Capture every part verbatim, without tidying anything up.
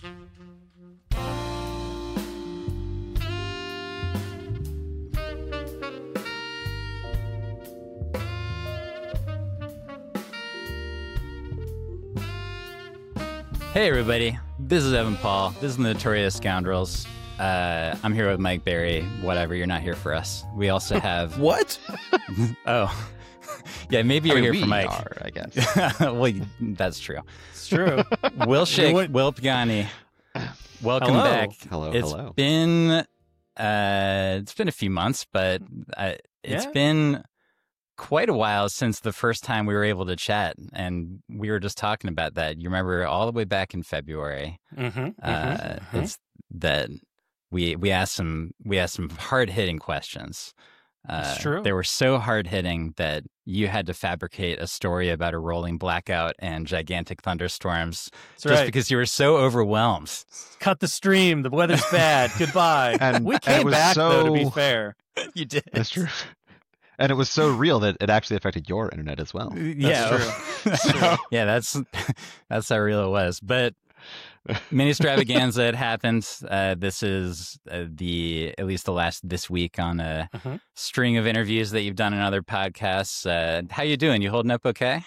Hey everybody, this is Evan Paul. This is the Notorious Scoundrels. Uh, I'm here with Mike Berry. Whatever, you're not here for us. We also have what? Oh, yeah, maybe you're I mean, here for we Mike. Are, I guess. Well, that's true. It's true. Will Shake, Will Pagani. Welcome Hello. back. Hello, It's hello. been uh, it's been a few months, but uh, it's Yeah. been quite a while since the first time we were able to chat, and we were just talking about that. You remember all the way back in February. Mm-hmm, Uh, mm-hmm. It's that we we asked some we asked some hard hitting questions. Uh, It's true. They were so hard hitting that you had to fabricate a story about a rolling blackout and gigantic thunderstorms That's just right. because you were so overwhelmed. Cut the stream. The weather's bad. Goodbye. And- we and came it was back, though, to be so- fair. You did. That's true. And it was so real that it actually affected your internet as well. Yeah, true. yeah, that's that's how real it was. But mini extravaganza had happened. Uh, this is uh, the at least the last this week on a Mhm. string of interviews that you've done in other podcasts. Uh, how you doing? You holding up okay?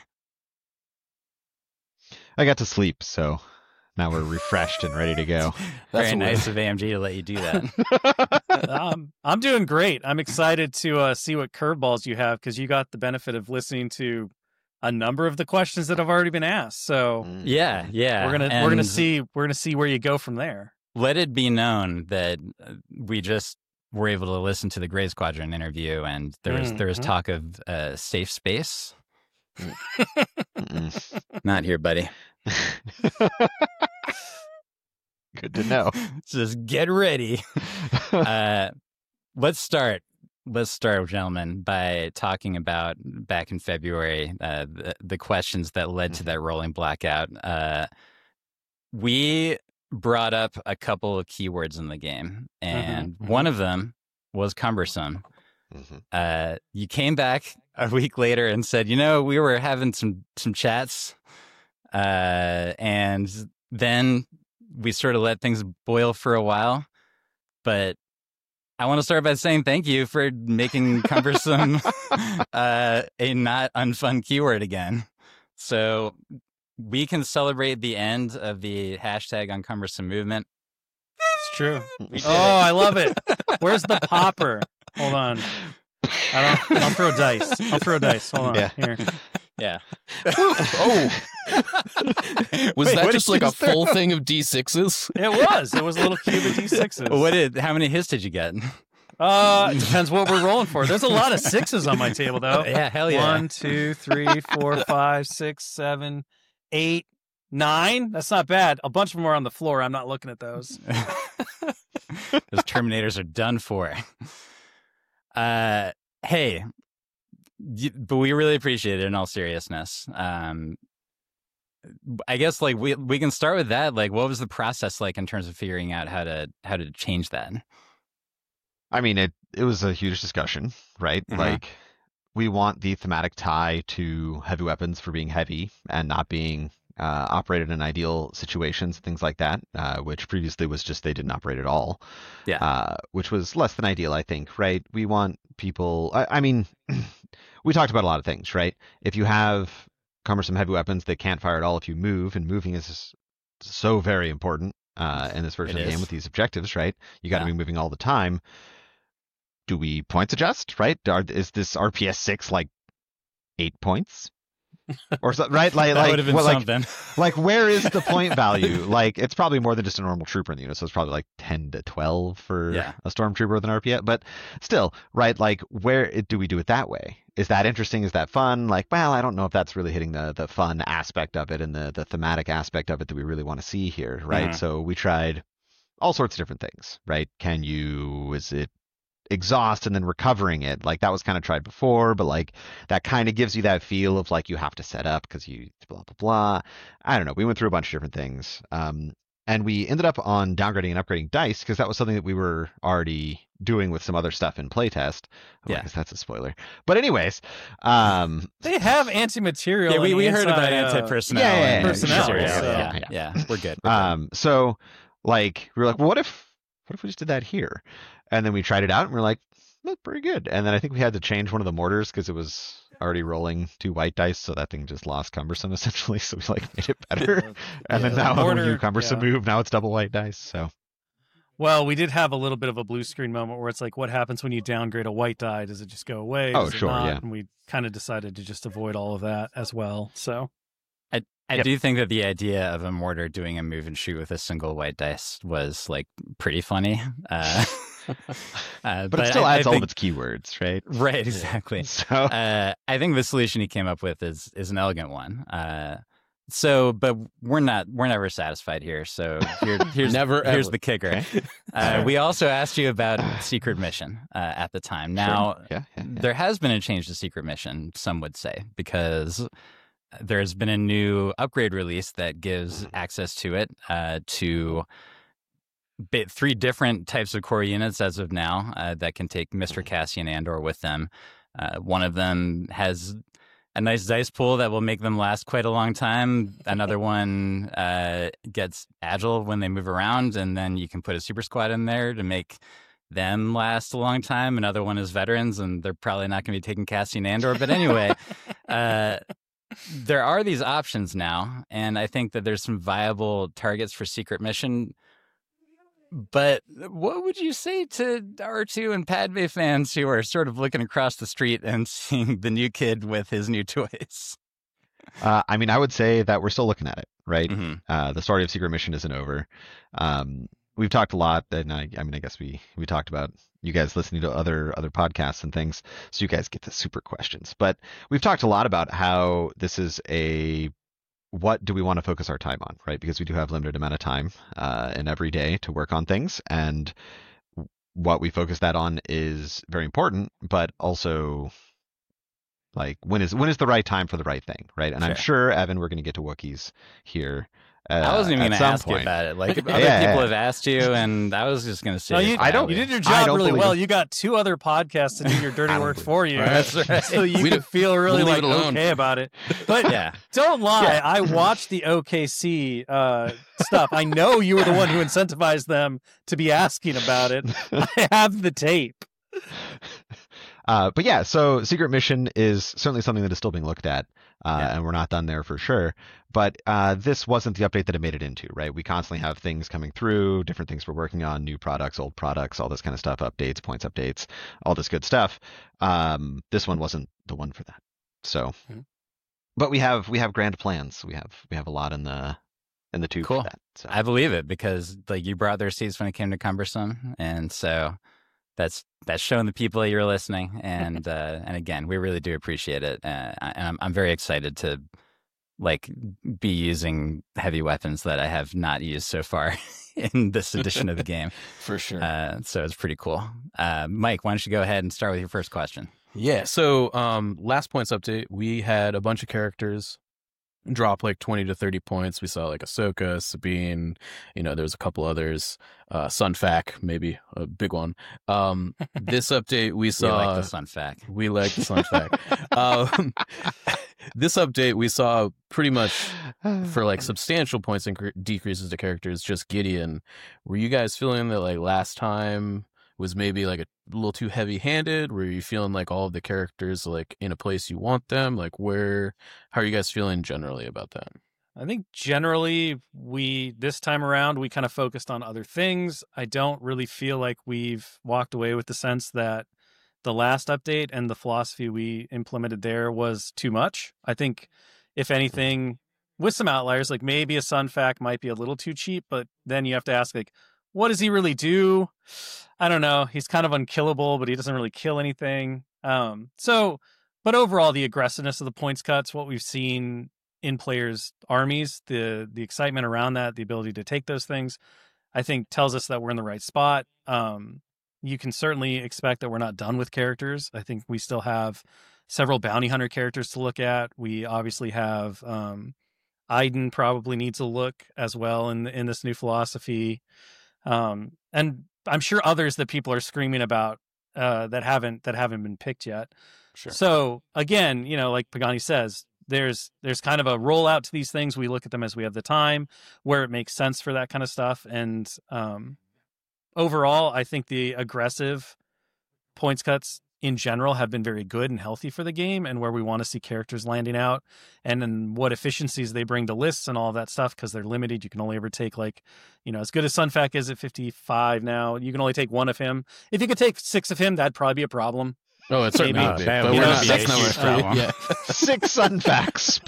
I got to sleep, so now we're refreshed and ready to go. Very what we- nice of A M G to let you do that. um, I'm doing great. I'm excited to uh, see what curveballs you have because you got the benefit of listening to a number of the questions that have already been asked. So Mm. Yeah, yeah. we're gonna we're gonna And see we're gonna see where you go from there. Let it be known that uh, we just were able to listen to the Gray Squadron interview, and there was there was Mhm. talk of uh, safe space. Mm-mm. Not here, buddy. Good to know. Just get ready. uh, let's start. Let's start, gentlemen, by talking about back in February uh, the, the questions that led to that rolling blackout. Uh, we brought up a couple of keywords in the game, and Mhm, mhm. one of them was cumbersome. Mhm. Uh, you came back a week later and said, you know, we were having some some chats, uh, and then we sort of let things boil for a while. But I want to start by saying thank you for making cumbersome uh, a not unfun keyword again. So we can celebrate the end of the hashtag uncumbersome movement. It's true. We did Oh, it. I love it. Where's the popper? Hold on. I don't, I'll throw dice. I'll throw dice. Hold on. Yeah. Here. Yeah. Oh, was Wait, that what just did like you a throw? full thing of D sixes? It was. It was a little cube of D sixes. What did? How many hits did you get? Uh, it depends what we're rolling for. There's a lot of sixes on my table, though. Yeah, hell yeah. One, two, three, four, five, six, seven, eight, nine. That's not bad. A bunch of them are on the floor. I'm not looking at those. Those Terminators are done for. Uh, hey, y- but we really appreciate it in all seriousness. Um, I guess like we we can start with that. Like, what was the process like in terms of figuring out how to how to change that? I mean, it it was a huge discussion, right? Mhm. Like, we want the thematic tie to heavy weapons for being heavy and not being uh, operated in ideal situations, things like that, uh, which previously was just they didn't operate at all. Yeah. Uh, which was less than ideal, I think, right? We want people, I, I mean, we talked about a lot of things, right? If you have cumbersome heavy weapons that can't fire at all if you move, and moving is so very important uh, in this version It of the game is. with these objectives, right? You got to Yeah. be moving all the time. Do we points adjust, right? Are, is this R P S six like eight points? Or so, right? Like, That like, would have been what, like, something. like, where is the point value? Like, it's probably more than just a normal trooper in the unit, so it's probably like ten to twelve for Yeah. a stormtrooper with an R P S. But still, right? Like, where do we do it that way? Is that interesting? Is that fun? Like, well, I don't know if that's really hitting the the fun aspect of it and the the thematic aspect of it that we really want to see here, right? Mhm. So we tried all sorts of different things, right? Can you? Is it exhaust and then recovering it? Like, that was kind of tried before, but like that kind of gives you that feel of like you have to set up because you blah blah blah. I don't know. We went through a bunch of different things, um, and we ended up on downgrading and upgrading dice because that was something that we were already doing with some other stuff in playtest. Oh, Yeah. I guess that's a spoiler. But anyways, um, They have anti-material. Yeah, we, and we heard about anti, uh, anti-personnel. yeah, yeah, and yeah, personnel, sure, yeah, yeah, yeah. yeah, yeah, we're good. We're good. um, so like we were like, well, what if what if we just did that here? And then we tried it out and we are like, that's pretty good. And then I think we had to change one of the mortars because it was already rolling two white dice, so that thing just lost cumbersome essentially. So we like made it better. And then Yeah, now the when mortar- you cumbersome yeah. move, now it's double white dice. So Well, we did have a little bit of a blue screen moment where it's like, what happens when you downgrade a white die? Does it just go away? Oh, Does it sure, not? yeah. And we kind of decided to just avoid all of that as well. So I Yep. do think that the idea of a mortar doing a move and shoot with a single white dice was like pretty funny. Uh, uh, but, it still I, adds I all think, of its keywords, right? right, exactly. So Uh, I think the solution he came up with is is an elegant one. Uh, so, but we're not we're never satisfied here. So here, here's Never, here's ever. the kicker. Okay. Uh, we also asked you about secret mission uh, at the time. Now, Sure. yeah, yeah, yeah. there has been a change to secret mission, some would say, because there's been a new upgrade release that gives access to it uh, to ba- three different types of core units as of now uh, that can take Mister Cassian Andor with them. Uh, one of them has a nice dice pool that will make them last quite a long time. Another one uh, gets agile when they move around, and then you can put a super squad in there to make them last a long time. Another one is veterans, and they're probably not going to be taking Cassian Andor. But anyway, uh, there are these options now, and I think that there's some viable targets for secret mission. But what would you say to R two and Padme fans who are sort of looking across the street and seeing the new kid with his new toys? Uh, I mean, I would say that we're still looking at it, right? Mm-hmm. Uh, the story of Secret Mission isn't over. Um, we've talked a lot, and I, I mean, I guess we we talked about you guys listening to other other podcasts and things, so you guys get the super questions. But we've talked a lot about how this is a what do we want to focus our time on, right? Because we do have limited amount of time uh, in every day to work on things, and what we focus that on is very important, but also like when is when is the right time for the right thing, right? And I'm Sure. sure, Evan, we're going to get to Wookiees here. Uh, I wasn't even at going to some ask point. you about it. Like other Yeah, people yeah. have asked you, and I was just going to say, no, you, I don't- you did your I job don't really believe well. it. You got two other podcasts to do your dirty I don't work believe for you. That's right. So you We can don't- feel really we'll leave like it alone. okay about it. But yeah. don't lie. Yeah. I watched the O K C uh, stuff. I know you were the one who incentivized them to be asking about it. I have the tape. Uh, but yeah, so Secret Mission is certainly something that is still being looked at, uh, Yeah. and we're not done there for sure. But uh, this wasn't the update that it made it into, right? We constantly have things coming through, different things we're working on, new products, old products, all this kind of stuff, updates, points updates, all this good stuff. Um, this one wasn't the one for that. So, Mhm. but we have we have grand plans. We have we have a lot in the in the tube Cool. for that. So. I believe it because like you brought their seats when it came to Cumbersome, and so that's that's showing the people you're listening. And uh, and again, we really do appreciate it, uh, and I'm I'm very excited to like be using heavy weapons that I have not used so far in this edition of the game. For sure. Uh, so it's pretty cool. Uh, Mike, why don't you go ahead and start with your first question? Yeah. So, um, last points update, we had a bunch of characters drop like twenty to thirty points. We saw like Ahsoka, Sabine, you know, there was a couple others, uh, Sunfac, maybe a big one. Um, this update, we We saw, like the Sun Fact. we like the Sunfac. um, this update, we saw pretty much for like substantial points and decreases to characters, just Gideon. Were you guys feeling that like last time was maybe like a little too heavy handed? Were you feeling like all of the characters like in a place you want them? Like where, how are you guys feeling generally about that? I think generally we this time around we kind of focused on other things. I don't really feel like we've walked away with the sense that the last update and the philosophy we implemented there was too much. I think if anything, with some outliers, like maybe a Sunfac might be a little too cheap, but then you have to ask like, what does he really do? I don't know. He's kind of unkillable, but he doesn't really kill anything. Um, so, but overall, the aggressiveness of the points cuts, what we've seen in players' armies, the the excitement around that, the ability to take those things, I think tells us that we're in the right spot. Um, you can certainly expect that we're not done with characters. I think we still have several bounty hunter characters to look at. We obviously have um, Iden probably needs a look as well in in this new philosophy. Um, and I'm sure others that people are screaming about uh, that haven't that haven't been picked yet. Sure. So again, you know, like Pagani says, there's there's kind of a rollout to these things. We look at them as we have the time, where it makes sense for that kind of stuff. And um, overall, I think the aggressive points cuts in general have been very good and healthy for the game, and where we want to see characters landing out, and then what efficiencies they bring to lists and all of that stuff, because they're limited. You can only ever take, like, you know, as good as Sunfac is at fifty-five now, you can only take one of him. If you could take six of him, that'd probably be a problem. Oh, it certainly Maybe. would be. That But would we're not, be that's a not huge what problem. Yeah. Six Sunfacs,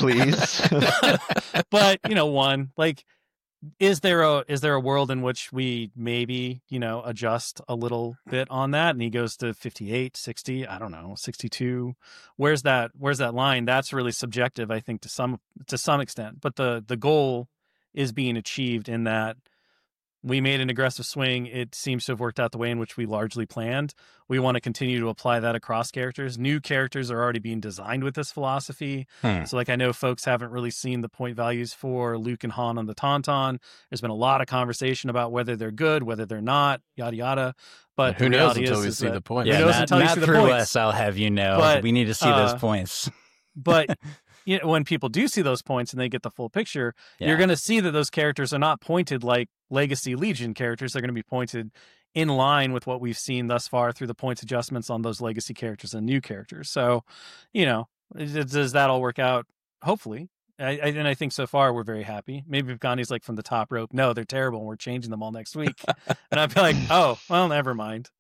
please. But, you know, one, like, is there a is there a world in which we maybe, you know, adjust a little bit on that, and he goes to fifty-eight, sixty, I don't know, sixty-two? Where's that where's that line? That's really subjective, I think, to some to some extent. But the the goal is being achieved in that we made an aggressive swing. It seems to have worked out the way in which we largely planned. We want to continue to apply that across characters. New characters are already being designed with this philosophy. Hmm. So, like, I know folks haven't really seen the point values for Luke and Han on the Tauntaun. There's been a lot of conversation about whether they're good, whether they're not, yada, yada. But Who the knows reality until is, we is see that- the point? Who Yeah, knows not, until you not see the through points. us, I'll have you know. But, we need to see uh, those points. But you know, when people do see those points and they get the full picture, Yeah. you're going to see that those characters are not pointed like Legacy Legion characters. They're going to be pointed in line with what we've seen thus far through the points adjustments on those Legacy characters and new characters. So, you know, does that all work out? Hopefully. I, I, and I think so far we're very happy. Maybe if Gandhi's like from the top rope, no, they're terrible and we're changing them all next week. And I'd be like, oh, well, never mind.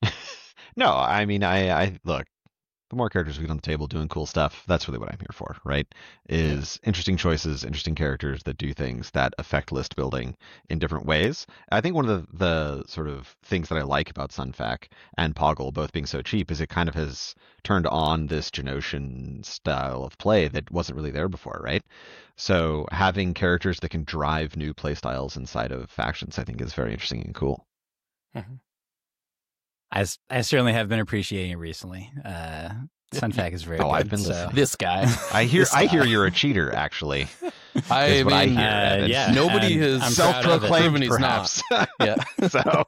No, I mean, I, I look. The more characters we get on the table doing cool stuff, that's really what I'm here for, right? Is interesting choices, interesting characters that do things that affect list building in different ways. I think one of the, the sort of things that I like about Sunfac and Poggle both being so cheap is it kind of has turned on this Geonosian style of play that wasn't really there before, right? So having characters that can drive new play styles inside of factions, I think, is very interesting and cool. I, s- I certainly have been appreciating it recently. Uh, Sunfac is very Oh, good. I've been so. listening. This guy. I hear This I guy. hear you're a cheater, actually. I Is what I mean, hear. Uh, Evan. yeah, Nobody and has I'm proud of it. proven Self-proclaimed, he's not. perhaps. Yeah. So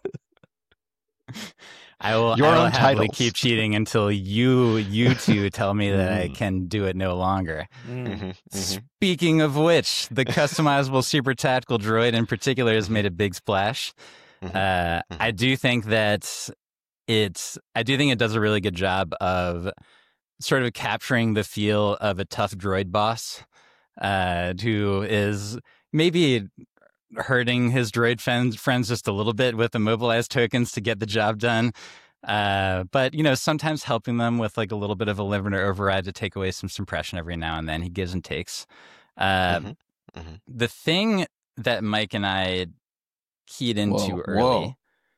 I will, Your I will own happily titles. keep cheating until you you two tell me that I Mm. can do it no longer. Mm. mhm, mhm. Speaking of which, the customizable super tactical droid in particular has made a big splash. Mhm. Uh, Mhm. I do think that it's I do think it does a really good job of sort of capturing the feel of a tough droid boss uh, who is maybe hurting his droid friends, friends just a little bit with immobilized tokens to get the job done. Uh, but, you know, sometimes helping them with like a little bit of a limiter override to take away some suppression every now and then. He gives and takes. Uh, Mhm, mhm. The thing that Mike and I keyed into Whoa, early. whoa.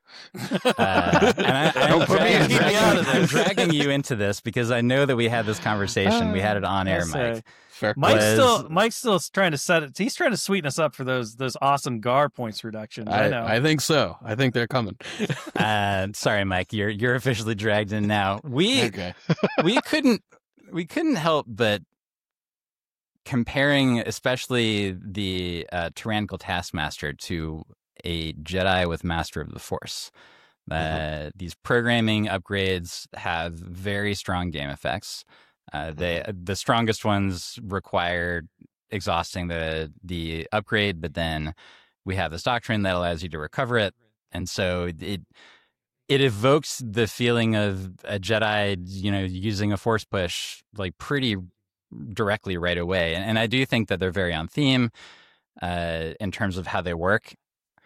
Uh, and I, I'm, Don't put me dragging, in Keep me out of I'm this. dragging you into this because I know that we had this conversation. We had it on air, I'll say. Mike. Fair. Mike's was- still Mike's still trying to set it. He's trying to sweeten us up for those those awesome G A R points reductions. I, I, know. I think so. I think they're coming. Uh, sorry, Mike. You're you're officially dragged in now. We Okay. we couldn't we couldn't help but comparing, especially the uh, tyrannical taskmaster to a Jedi with Master of the Force. Uh, These programming upgrades have very strong game effects. Uh, they the strongest ones require exhausting the the upgrade, but then we have this doctrine that allows you to recover it, and so it it evokes the feeling of a Jedi, you know, using a force push like pretty directly right away. And, and I do think that they're very on theme uh, in terms of how they work.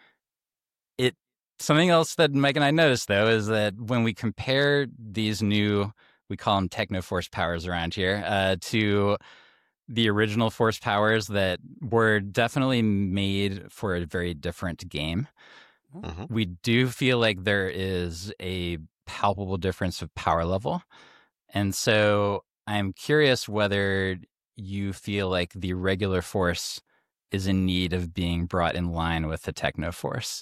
It something else that Mike and I noticed though is that when we compare these new, we call them techno force powers around here, uh, to the original force powers that were definitely made for a very different game. Mhm. We do feel like there is a palpable difference of power level. And so I'm curious whether you feel like the regular force is in need of being brought in line with the techno force.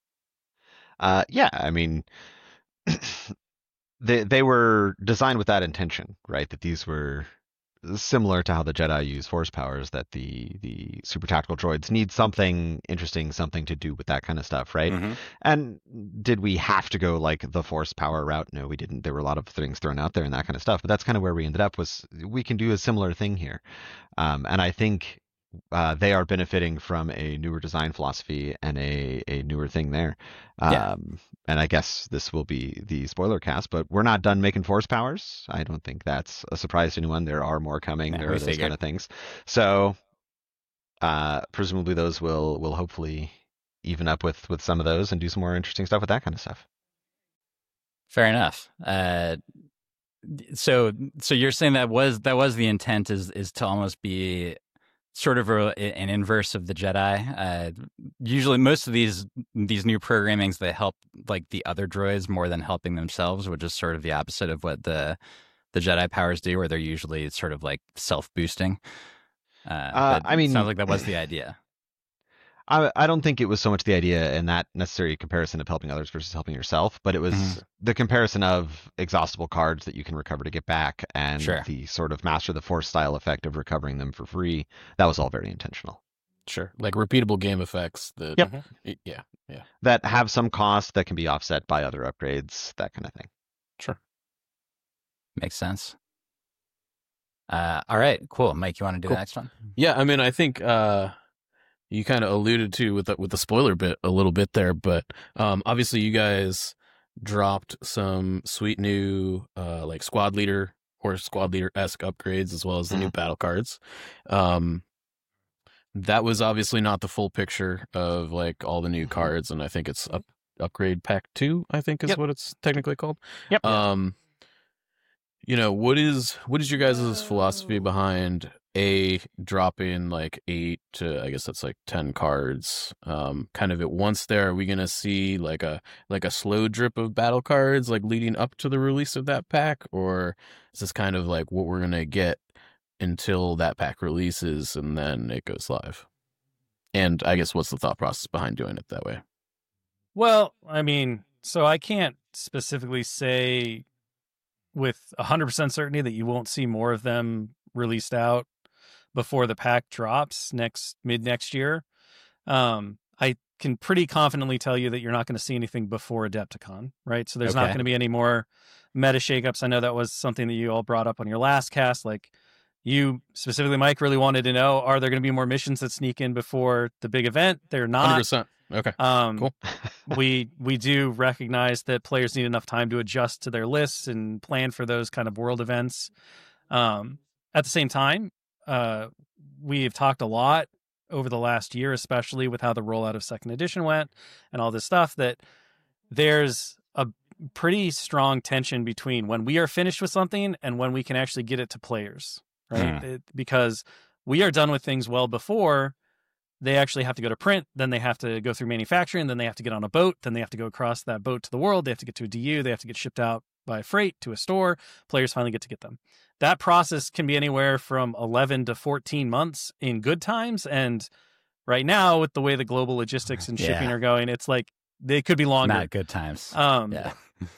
Uh, yeah, I mean, they they were designed with that intention, right? That these were similar to how the Jedi use Force powers, that the the super tactical droids need something interesting, something to do with that kind of stuff, right? Mhm. And did we have to go like the Force power route? No, we didn't. There were a lot of things thrown out there and that kind of stuff, but that's kind of where we ended up. Was we can do a similar thing here, um, and I think uh, they are benefiting from a newer design philosophy and a, a newer thing there. Um, Yeah. And I guess this will be the spoiler cast, but we're not done making Force powers. I don't think that's a surprise to anyone. There are more coming. Yeah, there we are those figured. kind of things. So uh, presumably those will will hopefully even up with with some of those and do some more interesting stuff with that kind of stuff. Fair enough. Uh, so so you're saying that was that was the intent, is is to almost be sort of a, an inverse of the Jedi. Uh, usually, most of these these new programmings, they help like the other droids more than helping themselves, which is sort of the opposite of what the the Jedi powers do, where they're usually sort of like self boosting. Uh, Uh, but I mean, it sounds like that was the idea. I, I don't think it was so much the idea in that necessary comparison of helping others versus helping yourself, but it was Mhm. the comparison of exhaustible cards that you can recover to get back and Sure. the sort of master the force style effect of recovering them for free. That was all very intentional. Sure. Like repeatable game effects that Yep. Mhm. y- yeah. Yeah. That have some cost that can be offset by other upgrades, that kind of thing. Sure. Makes sense. Uh, all right, cool. Mike, you want to do Cool. the next one? Yeah, I mean, I think uh, you kind of alluded to with the, with the spoiler bit a little bit there, but um, obviously you guys dropped some sweet new uh, like squad leader or squad leader esque upgrades as well as the new battle cards. Um, that was obviously not the full picture of like all the new Mhm. cards, and I think it's up, upgrade pack two. I think is Yep. what it's technically called. Yep. Um, you know, what is what is your guys' philosophy behind a dropping like eight to I guess that's like ten cards, um, kind of at once there? Are we gonna see like a like a slow drip of battle cards like leading up to the release of that pack, or is this kind of like what we're gonna get until that pack releases and then it goes live? And I guess what's the thought process behind doing it that way? Well, I mean, so I can't specifically say with one hundred percent certainty that you won't see more of them released out before the pack drops next mid next year. Um, I can pretty confidently tell you that you're not going to see anything before Adepticon, right? So there's not Okay. going to be any more meta shakeups. I know that was something that you all brought up on your last cast. Like you specifically, Mike, really wanted to know, are there going to be more missions that sneak in before the big event? They're one hundred not. percent. Okay. Um, Cool. we we do recognize that players need enough time to adjust to their lists and plan for those kind of world events. Um, at the same time, uh, we've talked a lot over the last year, especially with how the rollout of second edition went and all this stuff, that there's a pretty strong tension between when we are finished with something and when we can actually get it to players, right? It- because we are done with things well before they actually have to go to print, then they have to go through manufacturing, then they have to get on a boat, then they have to go across that boat to the world, they have to get to a D U, they have to get shipped out by freight to a store, players finally get to get them. That process can be anywhere from eleven to fourteen months in good times, and right now, with the way the global logistics and shipping Yeah. are going, it's like they could be longer. Not good times. Um, yeah.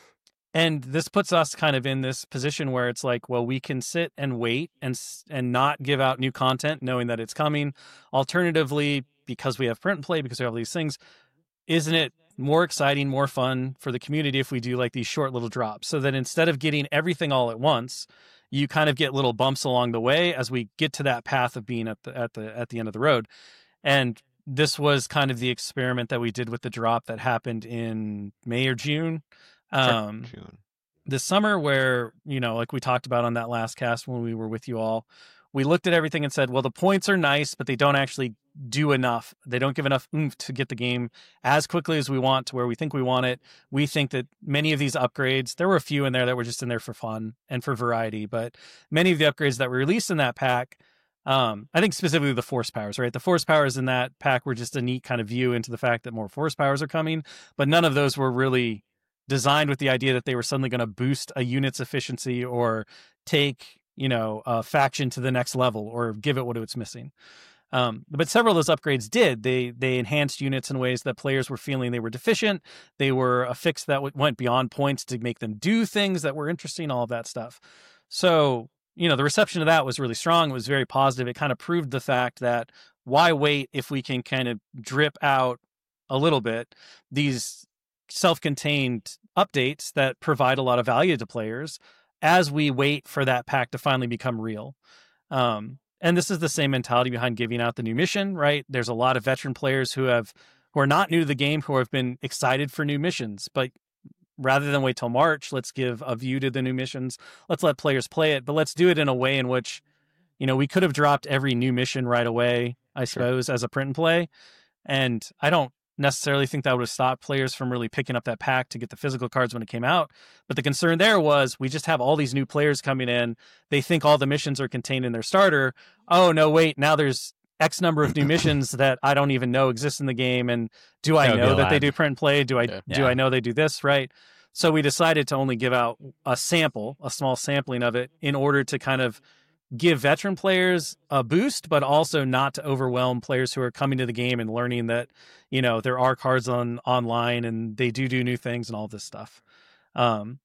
And this puts us kind of in this position where it's like, well, we can sit and wait and s- and not give out new content, knowing that it's coming. Alternatively, because we have print and play, because we have all these things, isn't it more exciting, more fun for the community if we do like these short little drops? So that instead of getting everything all at once, you kind of get little bumps along the way as we get to that path of being at the at the at the end of the road. And this was kind of the experiment that we did with the drop that happened in May or June. Um, June. this summer where, you know, like we talked about on that last cast when we were with you all, we looked at everything and said, well, the points are nice, but they don't actually do enough. They don't give enough oomph to get the game as quickly as we want to where we think we want it. We think that many of these upgrades, there were a few in there that were just in there for fun and for variety, but many of the upgrades that were released in that pack, um, I think specifically the force powers, right? The force powers in that pack were just a neat kind of view into the fact that more force powers are coming, but none of those were really designed with the idea that they were suddenly going to boost a unit's efficiency or take, you know, a faction to the next level or give it what it's missing. Um, but several of those upgrades did. They they enhanced units in ways that players were feeling they were deficient. They were a fix that w- went beyond points to make them do things that were interesting, all of that stuff. So you know, the reception of that was really strong. It was very positive. It kind of proved the fact that why wait if we can kind of drip out a little bit these self-contained updates that provide a lot of value to players as we wait for that pack to finally become real. Um, and this is the same mentality behind giving out the new mission, right? There's a lot of veteran players who have who are not new to the game who have been excited for new missions, but rather than wait till March, let's give a view to the new missions. Let's let players play it, but let's do it in a way in which, you know, we could have dropped every new mission right away, I suppose, sure. as a print and play. And I don't necessarily think that would have stopped players from really picking up that pack to get the physical cards when it came out. But the concern there was we just have all these new players coming in. They think all the missions are contained in their starter. Oh, no, wait, now there's X number of new missions that I don't even know exist in the game. And do I know that they do print and play? Do I, yeah. do I know they do this? Right. So we decided to only give out a sample, a small sampling of it in order to kind of give veteran players a boost, but also not to overwhelm players who are coming to the game and learning that, you know, there are cards on online and they do do new things and all this stuff. Um,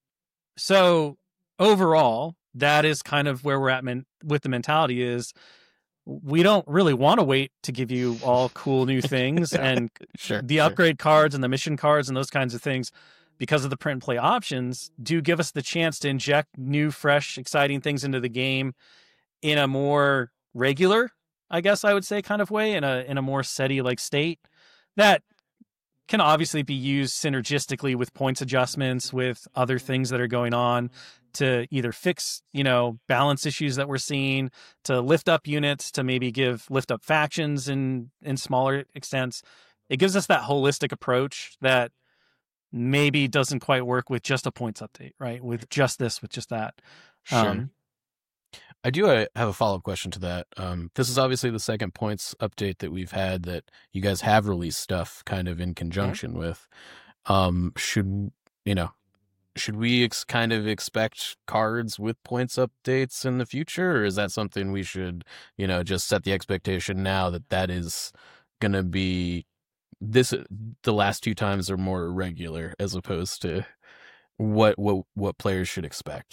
so overall, that is kind of where we're at men- with the mentality is we don't really want to wait to give you all cool new things and sure, the sure. upgrade cards and the mission cards and those kinds of things. Because of the print and play options, do give us the chance to inject new, fresh, exciting things into the game in a more regular, I guess I would say, kind of way, in a in a more steady like state that can obviously be used synergistically with points adjustments, with other things that are going on to either fix, you know, balance issues that we're seeing, to lift up units, to maybe give lift up factions in in smaller extents. It gives us that holistic approach that maybe doesn't quite work with just a points update, right? With just this, with just that. Sure. Um, I do uh, have a follow-up question to that. Um, this is obviously the second points update that we've had that you guys have released stuff kind of in conjunction mm-hmm. with. Um, should, you know, should we ex- kind of expect cards with points updates in the future? Or is that something we should, you know, just set the expectation now that that is going to be this, the last two times are more irregular as opposed to what, what, what players should expect?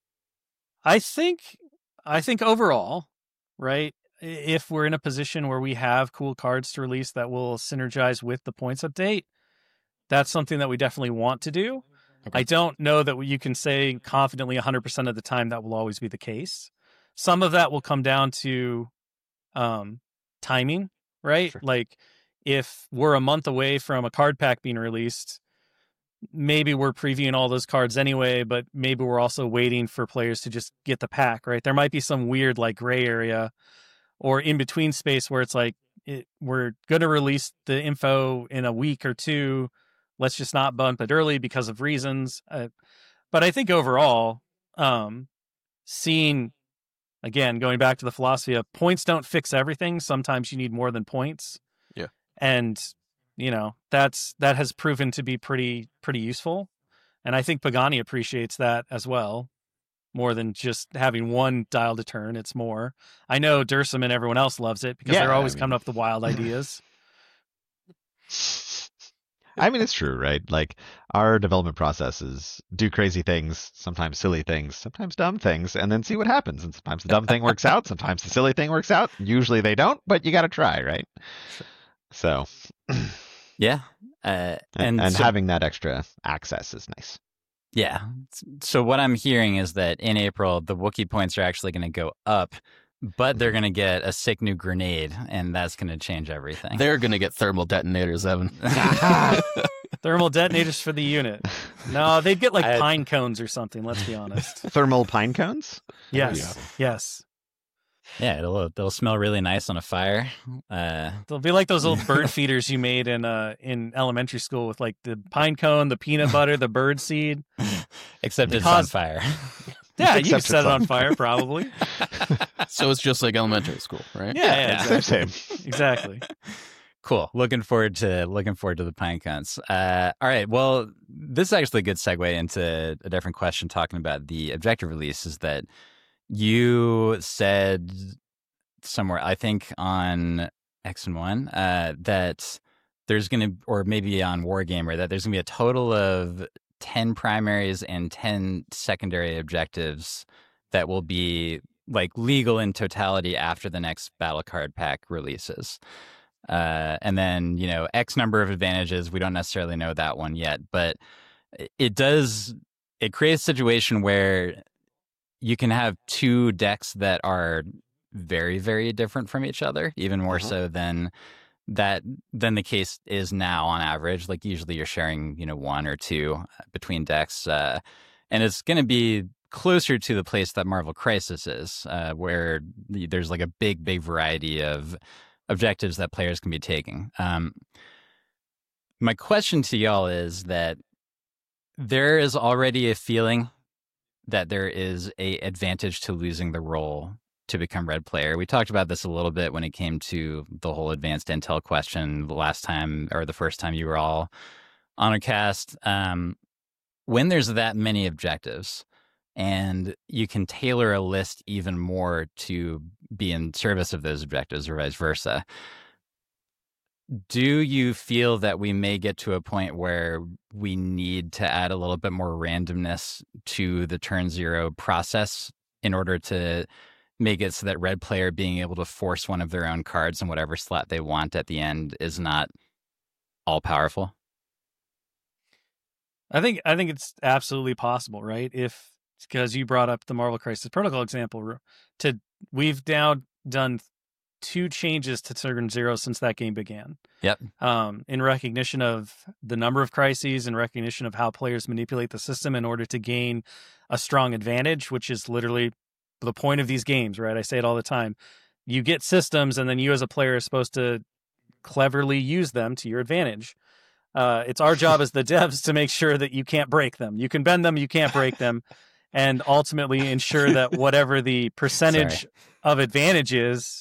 I think, I think overall, right, if we're in a position where we have cool cards to release that will synergize with the points update, that's something that we definitely want to do. Okay. I don't know that you can say confidently one hundred percent of the time that will always be the case. Some of that will come down to um, timing, right? Sure. Like if we're a month away from a card pack being released, maybe we're previewing all those cards anyway, but maybe we're also waiting for players to just get the pack, right? There might be some weird like gray area or in between space where it's like, it, we're going to release the info in a week or two. Let's just not bump it early because of reasons. Uh, but I think overall, um, seeing, again, going back to the philosophy of points don't fix everything. Sometimes you need more than points. Yeah. And you know, that's that has proven to be pretty pretty useful. And I think Pagani appreciates that as well, more than just having one dial to turn. It's more. I know Dursum and everyone else loves it because yeah, they're always I mean... coming up with wild ideas. I mean, it's true, right? Like, our development processes do crazy things, sometimes silly things, sometimes dumb things, and then see what happens. And sometimes the dumb thing works out, sometimes the silly thing works out. Usually they don't, but you got to try, right? So... Yeah. Uh, and and and so, having that extra access is nice. Yeah. So what I'm hearing is that in April, the Wookiee points are actually going to go up, but they're going to get a sick new grenade, and that's going to change everything. They're going to get thermal detonators, Evan. Thermal detonators for the unit. No, they'd get like I, pine cones or something, let's be honest. Thermal pine cones? Yes. Yeah. Yes. Yeah, it'll it'll smell really nice on a fire. Uh, They'll be like those little bird feeders you made in uh in elementary school with like the pine cone, the peanut butter, the bird seed. Except because, it's on fire. Yeah, you can set it on fire probably. So it's just like elementary school, right? Yeah, yeah, exactly. Same, same. Exactly. Cool. Looking forward to looking forward to the pine cones. Uh, all right. Well, this is actually a good segue into a different question talking about the objective release. Is that you said somewhere, I think on X and One, uh, that there's going to, or maybe on Wargamer, that there's going to be a total of ten primaries and ten secondary objectives that will be like legal in totality after the next battle card pack releases. Uh, and then, you know, X number of advantages. We don't necessarily know that one yet, but it does, it creates a situation where you can have two decks that are very, very different from each other, even more Mhm. so than that than the case is now on average. Like usually you're sharing, you know, one or two between decks. Uh, and it's going to be closer to the place that Marvel Crisis is, uh, where there's like a big, big variety of objectives that players can be taking. Um, my question to y'all is that there is already a feeling that there is a advantage to losing the role to become red player. We talked about this a little bit when it came to the whole advanced intel question the last time, or the first time you were all on a cast. Um, when there's that many objectives and you can tailor a list even more to be in service of those objectives or vice versa, do you feel that we may get to a point where we need to add a little bit more randomness to the turn zero process in order to make it so that red player being able to force one of their own cards in whatever slot they want at the end is not all powerful? I think I think it's absolutely possible, right? If because you brought up the Marvel Crisis Protocol example, to we've now done two changes to turn zero since that game began. Yep. Um, in recognition of the number of crises, in recognition of how players manipulate the system in order to gain a strong advantage, which is literally the point of these games, right? I say it all the time. You get systems, and then you as a player are supposed to cleverly use them to your advantage. Uh, it's our job as the devs to make sure that you can't break them. You can bend them, you can't break them, and ultimately ensure that whatever the percentage Sorry. of advantage is.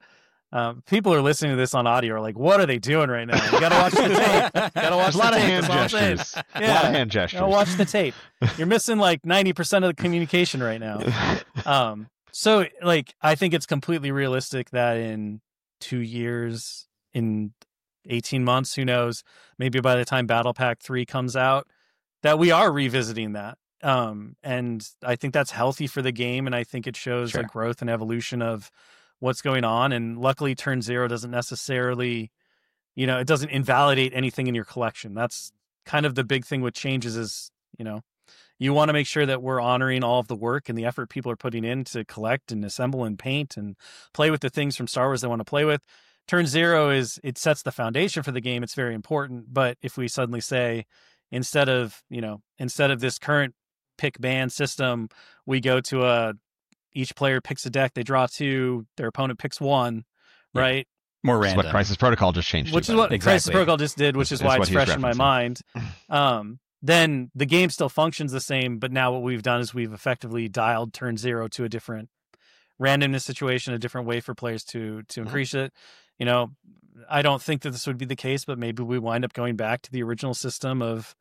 Uh, people are listening to this on audio are like, what are they doing right now? You gotta watch the tape. Gotta watch There's a the lot of tape. hand That's all I'm saying. gestures. A lot Yeah. of hand gestures. Gotta watch the tape. You're missing like ninety percent of the communication right now. Um, so like, I think it's completely realistic that in two years, in eighteen months, who knows, maybe by the time Battle Pack three comes out, that we are revisiting that. Um, and I think that's healthy for the game. And I think it shows Sure. a growth and evolution of what's going on. And luckily turn zero doesn't necessarily, you know, it doesn't invalidate anything in your collection. That's kind of the big thing with changes is, you know, you want to make sure that we're honoring all of the work and the effort people are putting in to collect and assemble and paint and play with the things from Star Wars they want to play with. Turn zero is, it sets the foundation for the game. It's very important. But if we suddenly say, instead of, you know, instead of this current pick ban system, we go to a, each player picks a deck, they draw two, their opponent picks one, Yeah. right? More That's random. what Crisis Protocol just changed. Which to, is by what the way. Exactly. Crisis Protocol just did, which That's- is why that's it's what he's fresh in my referencing. mind. Um, then the game still functions the same, but now what we've done is we've effectively dialed turn zero to a different randomness situation, a different way for players to to increase it. You know, I don't think that this would be the case, but maybe we wind up going back to the original system of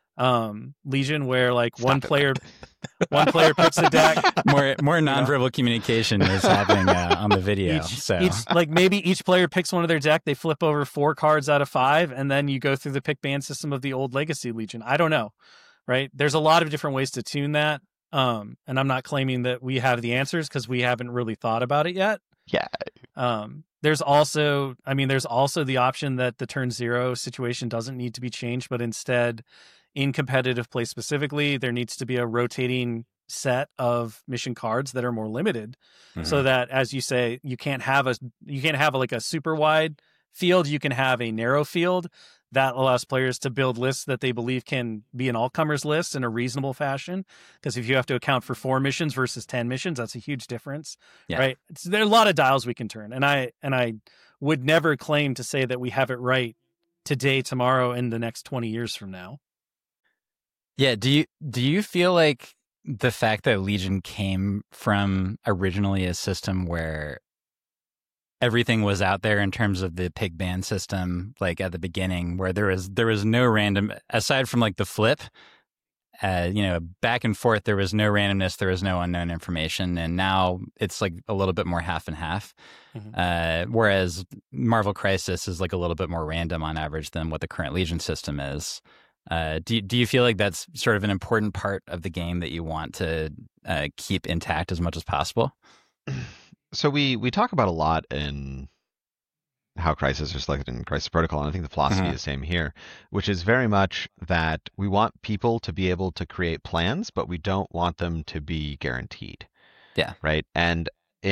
um, Legion, where like one Stop it, player, Matt. one player picks a deck. more more nonverbal communication is happening uh, on the video. Each, so each, like maybe each player picks one of their deck, they flip over four cards out of five, and then you go through the pick ban system of the old Legacy Legion. I don't know, right? There's a lot of different ways to tune that, um, and I'm not claiming that we have the answers because we haven't really thought about it yet. Yeah. Um, there's also, I mean, there's also the option that the turn zero situation doesn't need to be changed, but instead, in competitive play specifically, there needs to be a rotating set of mission cards that are more limited, so that, as you say, you can't have a you can't have a, like a super wide field. You can have a narrow field that allows players to build lists that they believe can be an all-comers list in a reasonable fashion. Because if you have to account for four missions versus ten missions, that's a huge difference, Yeah. right? It's, there are a lot of dials we can turn, and I and I would never claim to say that we have it right today, tomorrow, and the next twenty years from now. Yeah, do you do you feel like the fact that Legion came from originally a system where everything was out there in terms of the pick ban system, like at the beginning, where there was there was no random aside from like the flip, uh, you know, back and forth, there was no randomness, there was no unknown information, and now it's like a little bit more half and half. Mhm. Uh, whereas Marvel Crisis is like a little bit more random on average than what the current Legion system is. Uh, do do you feel like that's sort of an important part of the game that you want to uh, keep intact as much as possible? So we we talk about a lot in how crises are selected in Crisis Protocol, and I think the philosophy Mhm. is the same here, which is very much that we want people to be able to create plans, but we don't want them to be guaranteed. Yeah. Right. And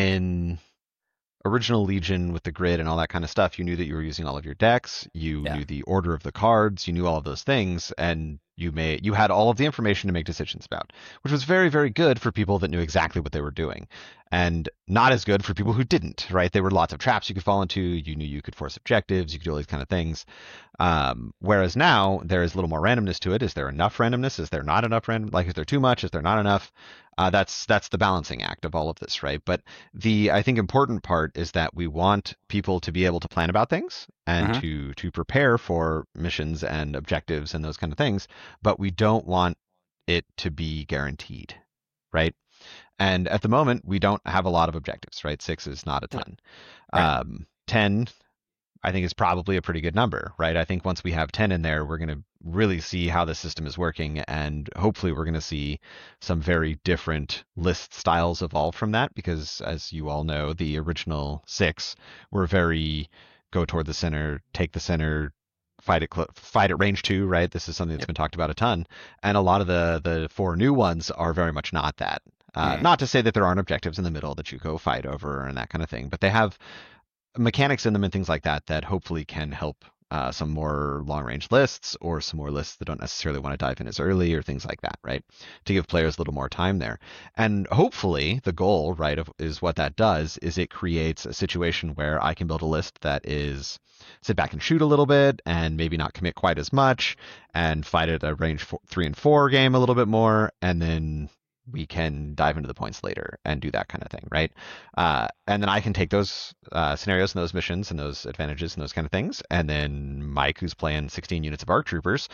in original Legion with the grid and all that kind of stuff, you knew that you were using all of your decks, you Yeah. knew the order of the cards, you knew all of those things, and you may you had all of the information to make decisions about, which was very, very good for people that knew exactly what they were doing, and not as good for people who didn't, right? There were lots of traps you could fall into, you knew you could force objectives, you could do all these kind of things. Um, whereas now there is a little more randomness to it. Is there enough randomness? Is there not enough random? Like, is there too much? Is there not enough? Uh, that's that's the balancing act of all of this, right? But the I think important part is that we want people to be able to plan about things and Mhm. to to prepare for missions and objectives and those kind of things, but we don't want it to be guaranteed, right? And at the moment, we don't have a lot of objectives, right? Six is not a ton. Right. Um, ten, I think, is probably a pretty good number, right? I think once we have ten in there, we're going to really see how the system is working, and hopefully we're going to see some very different list styles evolve from that, because as you all know, the original six were very go toward the center, take the center, fight it cl- fight at range two, right? This is something that's Yep. been talked about a ton, and a lot of the the four new ones are very much not that. Uh, Mm. Not to say that there aren't objectives in the middle that you go fight over and that kind of thing, but they have mechanics in them and things like that that hopefully can help uh, some more long range lists or some more lists that don't necessarily want to dive in as early or things like that, right? To give players a little more time there. And hopefully the goal, right, of, is what that does is it creates a situation where I can build a list that is sit back and shoot a little bit and maybe not commit quite as much and fight at a range four, three and four game a little bit more, and then we can dive into the points later and do that kind of thing, right? Uh, and then I can take those uh, scenarios and those missions and those advantages and those kind of things, and then Mike, who's playing sixteen units of ARC Troopers,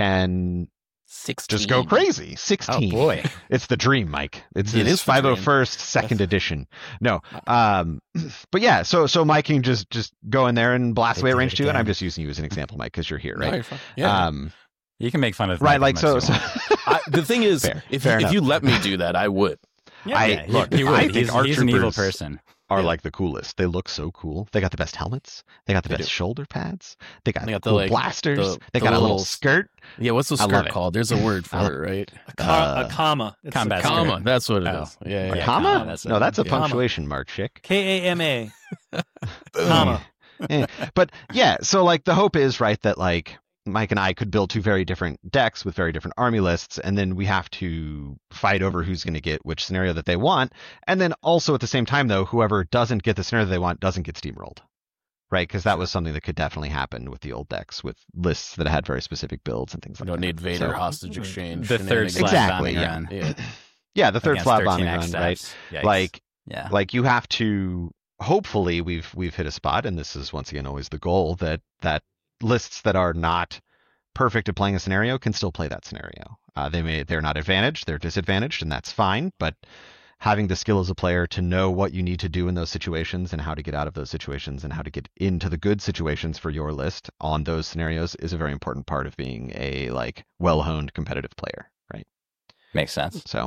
can sixteen. just go crazy. Oh sixteen. boy. It's the dream, Mike. It's It his is the five oh dream. first second edition. No, um, but yeah. So so Mike can just just go in there and blast They away at did range it two, and I'm again. just using you as an example, Mike, because you're here, No, right? you're fine. Yeah. Um, You can make fun of right, Mike like as so. much as so you want. I, the thing is, Fair. if Fair you, if enough. you let me do that, I would. Yeah, I- yeah, he- look, he, would. I think he's, ARC he's an evil Troopers- person. are Yeah. like the coolest. They look so cool. They got the best helmets. They got the They best do. shoulder pads. They got, They got the, cool like, blasters. the- they the got a little little- skirt. Yeah, what's the I love skirt it. called? There's a word for I- it, right? A, com- Uh, a comma. It's combat a skirt. Comma. That's what it Oh. is. Yeah, A yeah. comma? comma, that's no, it. that's a Yeah. punctuation mark, chick. K A M A. Boom. Comma. Yeah. But yeah, so like the hope is, right, that like Mike and I could build two very different decks with very different army lists, and then we have to fight over who's going to get which scenario that they want. And then also at the same time, though, whoever doesn't get the scenario that they want doesn't get steamrolled, right? Because that was something that could definitely happen with the old decks with lists that had very specific builds and things We like don't that. need Vader So- hostage exchange. The third shenanigans. slab Exactly, bombing yeah. run. Yeah. Yeah, the third against slab thirteen bombing X run, right? steps. Yikes. Like yeah. like you have to hopefully we've we've hit a spot, and this is once again always the goal, that that lists that are not perfect at playing a scenario can still play that scenario. Uh, they may they're not advantaged, they're disadvantaged, and that's fine. But having the skill as a player to know what you need to do in those situations and how to get out of those situations and how to get into the good situations for your list on those scenarios is a very important part of being a like well-honed competitive player, right? Makes sense. So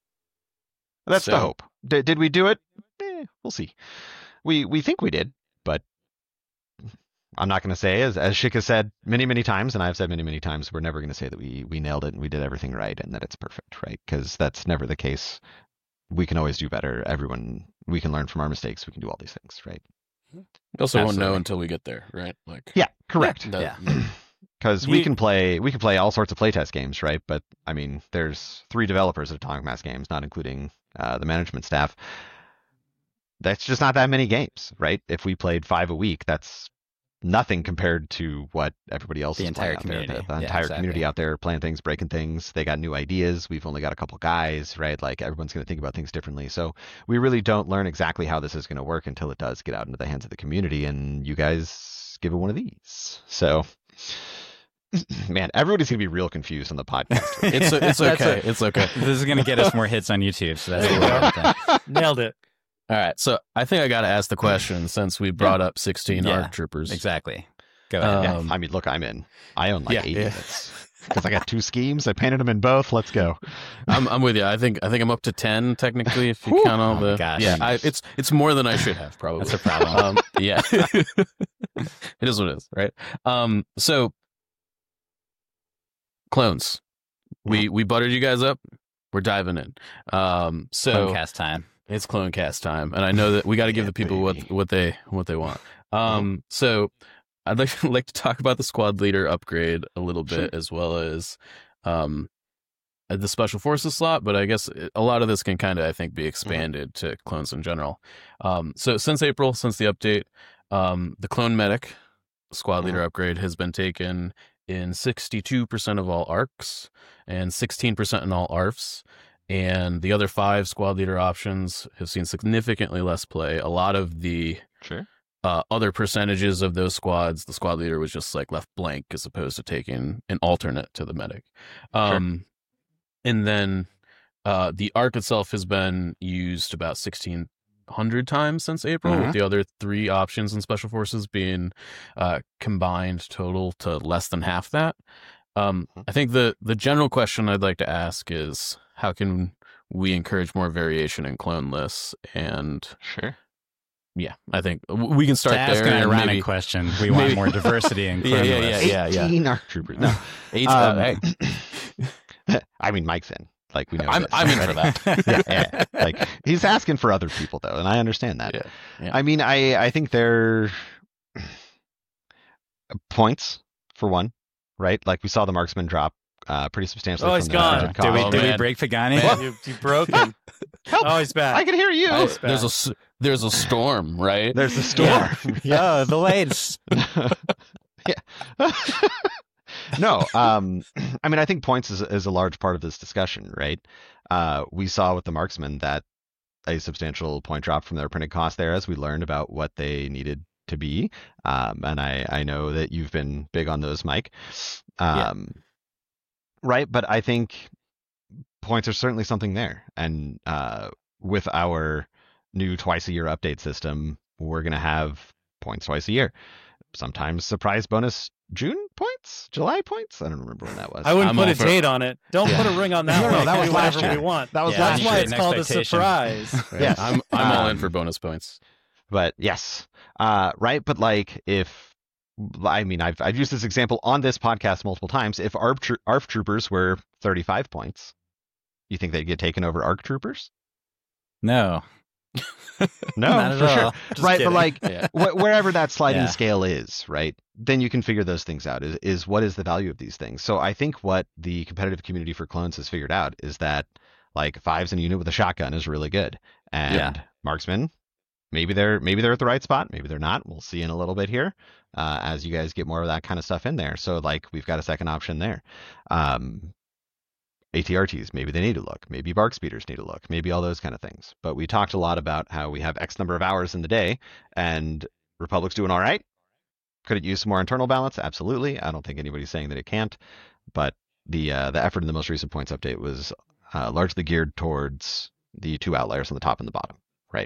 that's the So- hope. Did, did we do it? Eh, we'll see. We we think we did, but I'm not going to say, as as Shik has said many many times, and I've said many many times, we're never going to say that we we nailed it and we did everything right and that it's perfect, right? Because that's never the case. We can always do better. Everyone, we can learn from our mistakes. We can do all these things, right? We also won't know Absolutely. until we get there, right? Like, Yeah, correct. that- Yeah. Because we You- can play we can play all sorts of playtest games, right? But I mean, there's three developers at Atomic Mass Games, not including uh, the management staff. That's just not that many games, right? If we played five a week, that's nothing compared to what everybody else The is entire playing out there. community. The, the Yeah, entire exactly. community out there playing things, breaking things. They got new ideas. We've only got a couple guys, right? Like everyone's going to think about things differently. So we really don't learn exactly how this is going to work until it does get out into the hands of the community, and you guys give it one of these. So, man, everybody's going to be real confused on the podcast. It's it's That's okay. a- It's okay. This is going to get us more hits on YouTube, so that's a good thing. Nailed it. All right. So I think I got to ask the question since we brought up sixteen Yeah, ARC troopers. Exactly. Go ahead. Yeah, Um, I mean, look, I'm in. I own like yeah, eight yeah. units. Because I got two schemes. I painted them in both. Let's go. I'm I'm with you. I think I think I'm up to ten technically if you Whew. count all Oh, the. gosh. Yeah, I, it's it's more than I should have probably. That's a problem. Um, yeah, it is what it is, right? Um, so clones, we we buttered you guys up. We're diving in. Um, so Clonecast time. it's clone cast time, and I know that we got to give Yeah, the people what baby. what they what they want. Um, so I'd like like to talk about the squad leader upgrade a little bit, Sure. as well as um the special forces slot. But I guess a lot of this can kind of I think be expanded to clones in general. Um, so since April, since the update, um, the clone medic squad leader upgrade has been taken in sixty-two percent of all arcs and sixteen percent in all A R Fs. And the other five squad leader options have seen significantly less play. A lot of the Sure. uh, other percentages of those squads, the squad leader was just like left blank as opposed to taking an alternate to the medic. Um, And then uh, the arc itself has been used about sixteen hundred times since April, Mhm. with the other three options in special forces being uh, combined total to less than half that. Um, Mhm. I think the the general question I'd like to ask is how can we encourage more variation in clone lists? And Sure. yeah, I think w- we can To start ask there. an and ironic maybe, question, we want maybe- more diversity in Yeah, clone yeah, lists. yeah, yeah. eighteen ARC troopers. No. Eight- Um, uh, hey, I mean, Mike's in. Like we know. I'm this I'm in for already. that. yeah, yeah. Like he's asking for other people though, and I understand that. Yeah, yeah. I mean, I I think they're points for one, right? Like we saw the marksman drop uh, pretty substantially. Oh, from he's the gone. limited Did we, cost. did we man. break Fagani? Man, you, you broke him. Help! Oh, he's back. I can hear you. I- back. there's a s- there's a storm, right? There's a storm. Oh, the lights. yeah. no, um, I mean, I think points is, is a large part of this discussion, right? Uh, we saw with the marksman that a substantial point drop from their printed cost there as we learned about what they needed to be. Um, and I, I know that you've been big on those, Mike. Um, Yeah. Right. But I think points are certainly something there. And uh, with our new twice a year update system, we're going to have points twice a year. Sometimes surprise bonus June points, July points. I don't remember when that was. I wouldn't I'm put all a for- date on it. Don't Yeah. put a ring on that No, one. no, that We was do last whatever year. we want. That was Yeah, last That's why year. it's an called a expectation. surprise. Right? Yes. I'm I'm all in Um, for bonus points. But yes, uh, right. But like, if I mean, I've I've used this example on this podcast multiple times. If A R F, tro- A R F troopers were thirty-five points, you think they'd get taken over A R C troopers? No. No, Not at for sure. all. Just Right, kidding. but like, Yeah. wh- wherever that sliding Yeah. scale is, right, then you can figure those things out. Is is what is the value of these things? So I think what the competitive community for clones has figured out is that like fives in a unit with a shotgun is really good, and Yeah. marksmen, maybe they're maybe they're at the right spot, maybe they're not. We'll see in a little bit here uh, as you guys get more of that kind of stuff in there. So like we've got a second option there. Um, A T R Ts, maybe they need to look. Maybe bark speeders need to look. Maybe all those kind of things. But we talked a lot about how we have X number of hours in the day, and Republic's doing all right. Could it use some more internal balance? Absolutely. I don't think anybody's saying that it can't. But the uh, the effort in the most recent points update was uh, largely geared towards the two outliers on the top and the bottom, right?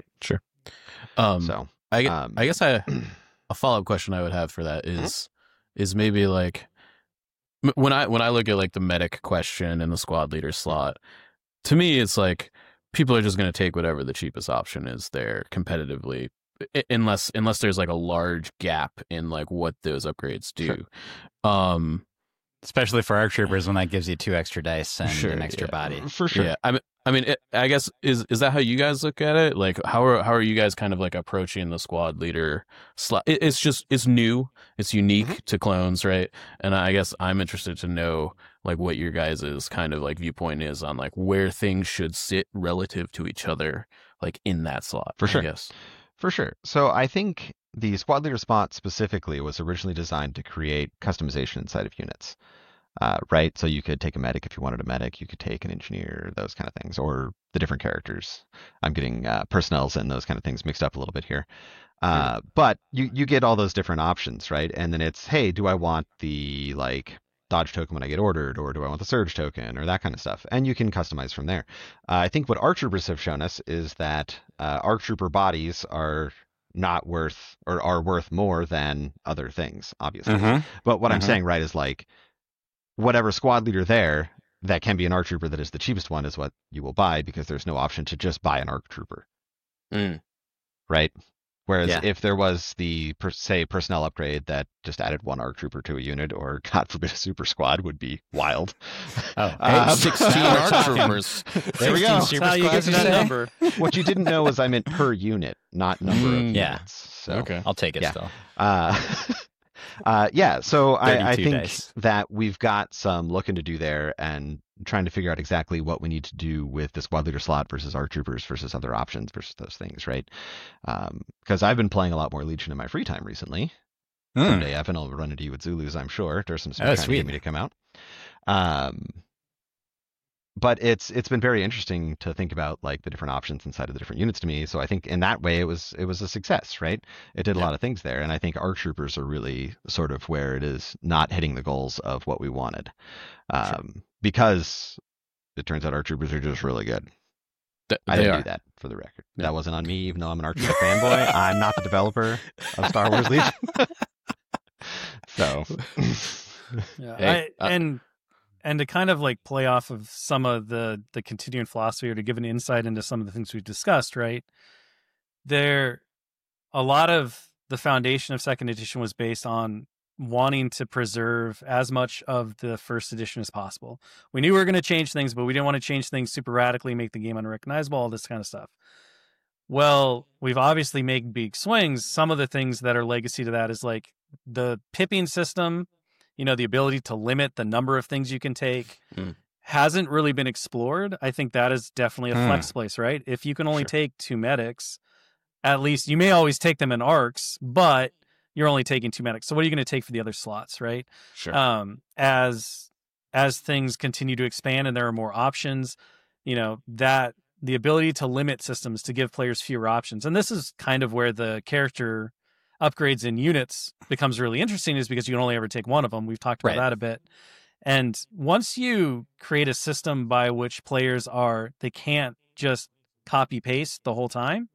Um, so I, gue- um, I guess I a follow up question I would have for that is is maybe like m- when I when I look at like the medic question and the squad leader slot, to me it's like people are just going to take whatever the cheapest option is there competitively, i- unless unless there's like a large gap in like what those upgrades do. Sure. Um, Especially for ARC troopers when that gives you two extra dice and Sure, an extra yeah. body. for sure. Yeah, I mean, I mean, it, I guess is is that how you guys look at it? Like, how are how are you guys kind of like approaching the squad leader slot? It, it's just it's new, it's unique Mm-hmm. to clones, right? And I guess I'm interested to know like what your guys' kind of like viewpoint is on like where things should sit relative to each other, like in that slot. For sure. I guess. For sure. So I think the squad leader spot specifically was originally designed to create customization inside of units, uh, right? So you could take a medic if you wanted a medic, you could take an engineer, those kind of things, or the different characters. I'm getting uh, personnels and those kind of things mixed up a little bit here. Uh, but you, you get all those different options, right? And then it's, hey, do I want the like dodge token when I get ordered, or do I want the surge token, or that kind of stuff? And you can customize from there. Uh, I think what ARC troopers have shown us is that uh, ARC trooper bodies are not worth or are worth more than other things, obviously. Mhm. But what I'm Mhm. saying, right, is like whatever squad leader there that can be an ARC trooper that is the cheapest one is what you will buy, because there's no option to just buy an ARC trooper. Mm. Right? Whereas Yeah. if there was the, per, say, personnel upgrade that just added one ARC trooper to a unit, or God forbid a super squad, would be wild. Oh, Hey, Um, sixteen now we're ARC talking. troopers. There we go. That's how you get to that number. What you didn't know is I meant per unit, not number of Mm, units. yeah. So, Okay. I'll take it Yeah. still. Uh, uh, yeah, so I, I thirty-two think dice. that we've got some looking to do there, and trying to figure out exactly what we need to do with the squad leader slot versus ARC troopers versus other options versus those things, right? Because I've been playing a lot more Legion in my free time recently. Mm. Someday, Evan, I'll run into you with Zulus, I'm sure. There's some Oh, trying to sweet. get me to come out. Um, but it's it's been very interesting to think about like the different options inside of the different units to me. So I think in that way it was it was a success, right? It did a Yeah. lot of things there, and I think ARC troopers are really sort of where it is not hitting the goals of what we wanted, um, because it turns out ARC troopers are just really good. Th- I they didn't are. do that for the record. Yeah. That wasn't on me, even though I'm an ARC trooper fanboy. I'm not the developer of Star Wars Legion. So Yeah, Hey, I, uh, and and to kind of like play off of some of the the continuing philosophy, or to give an insight into some of the things we've discussed, right? There, a lot of the foundation of second edition was based on wanting to preserve as much of the first edition as possible. We knew we were going to change things, but we didn't want to change things super radically, make the game unrecognizable, all this kind of stuff. Well, we've obviously made big swings. Some of the things that are legacy to that is like the pipping system, you know, the ability to limit the number of things you can take, Mm. hasn't really been explored. I think that is definitely a Hmm. flex place, right? If you can only Sure. take two medics, at least you may always take them in arcs, but you're only taking two medics. So what are you going to take for the other slots, right? Sure. Um, as as things continue to expand and there are more options, you know, that the ability to limit systems to give players fewer options. And this is kind of where the character upgrades in units becomes really interesting, is because you can only ever take one of them. We've talked about Right. that a bit. And once you create a system by which players are, they can't just copy paste the whole time,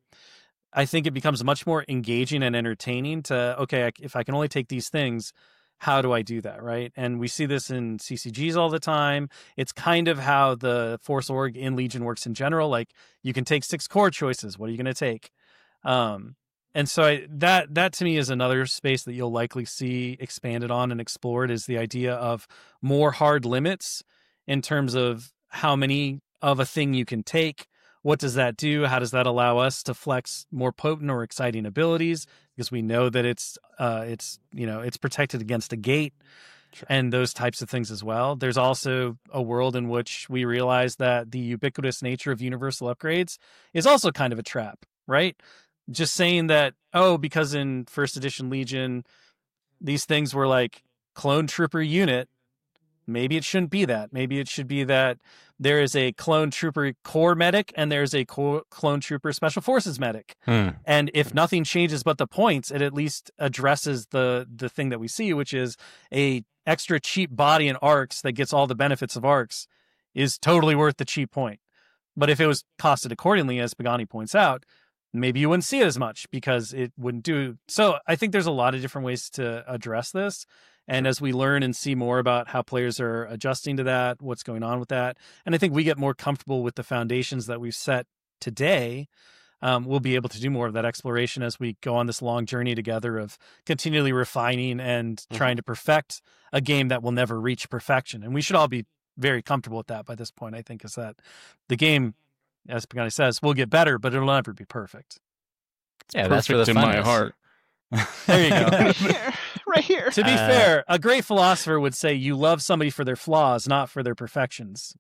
I think it becomes much more engaging and entertaining to, okay, I- if I can only take these things, how do I do that, right? And we see this in C C Gs all the time. It's kind of how the Force Org in Legion works in general. Like, you can take six core choices. What are you going to take? Um, and so I, that that to me is another space that you'll likely see expanded on and explored, is the idea of more hard limits in terms of how many of a thing you can take. What does that do? How does that allow us to flex more potent or exciting abilities? Because we know that it's uh, it's you know it's protected against a gate, Sure. and those types of things as well. There's also a world in which we realize that the ubiquitous nature of universal upgrades is also kind of a trap, right? Just saying that, oh, because in first edition Legion, these things were like clone trooper unit, maybe it shouldn't be that. Maybe it should be that there is a clone trooper core medic and there's a co- clone trooper special forces medic. Hmm. And if nothing changes but the points, it at least addresses the the thing that we see, which is a extra cheap body in arcs that gets all the benefits of arcs is totally worth the cheap point. But if it was costed accordingly, as Pagani points out, maybe you wouldn't see it as much because it wouldn't do. So I think there's a lot of different ways to address this. And as we learn and see more about how players are adjusting to that, what's going on with that, and I think we get more comfortable with the foundations that we've set today, um, we'll be able to do more of that exploration as we go on this long journey together of continually refining and Mhm. trying to perfect a game that will never reach perfection. And we should all be very comfortable with that by this point, I think, is that the game, as Pagani says, will get better, but it'll never be perfect. Yeah, that's where the Perfect in fun my is. heart. There you go. right here, right here. To be Uh, fair, a great philosopher would say you love somebody for their flaws, not for their perfections.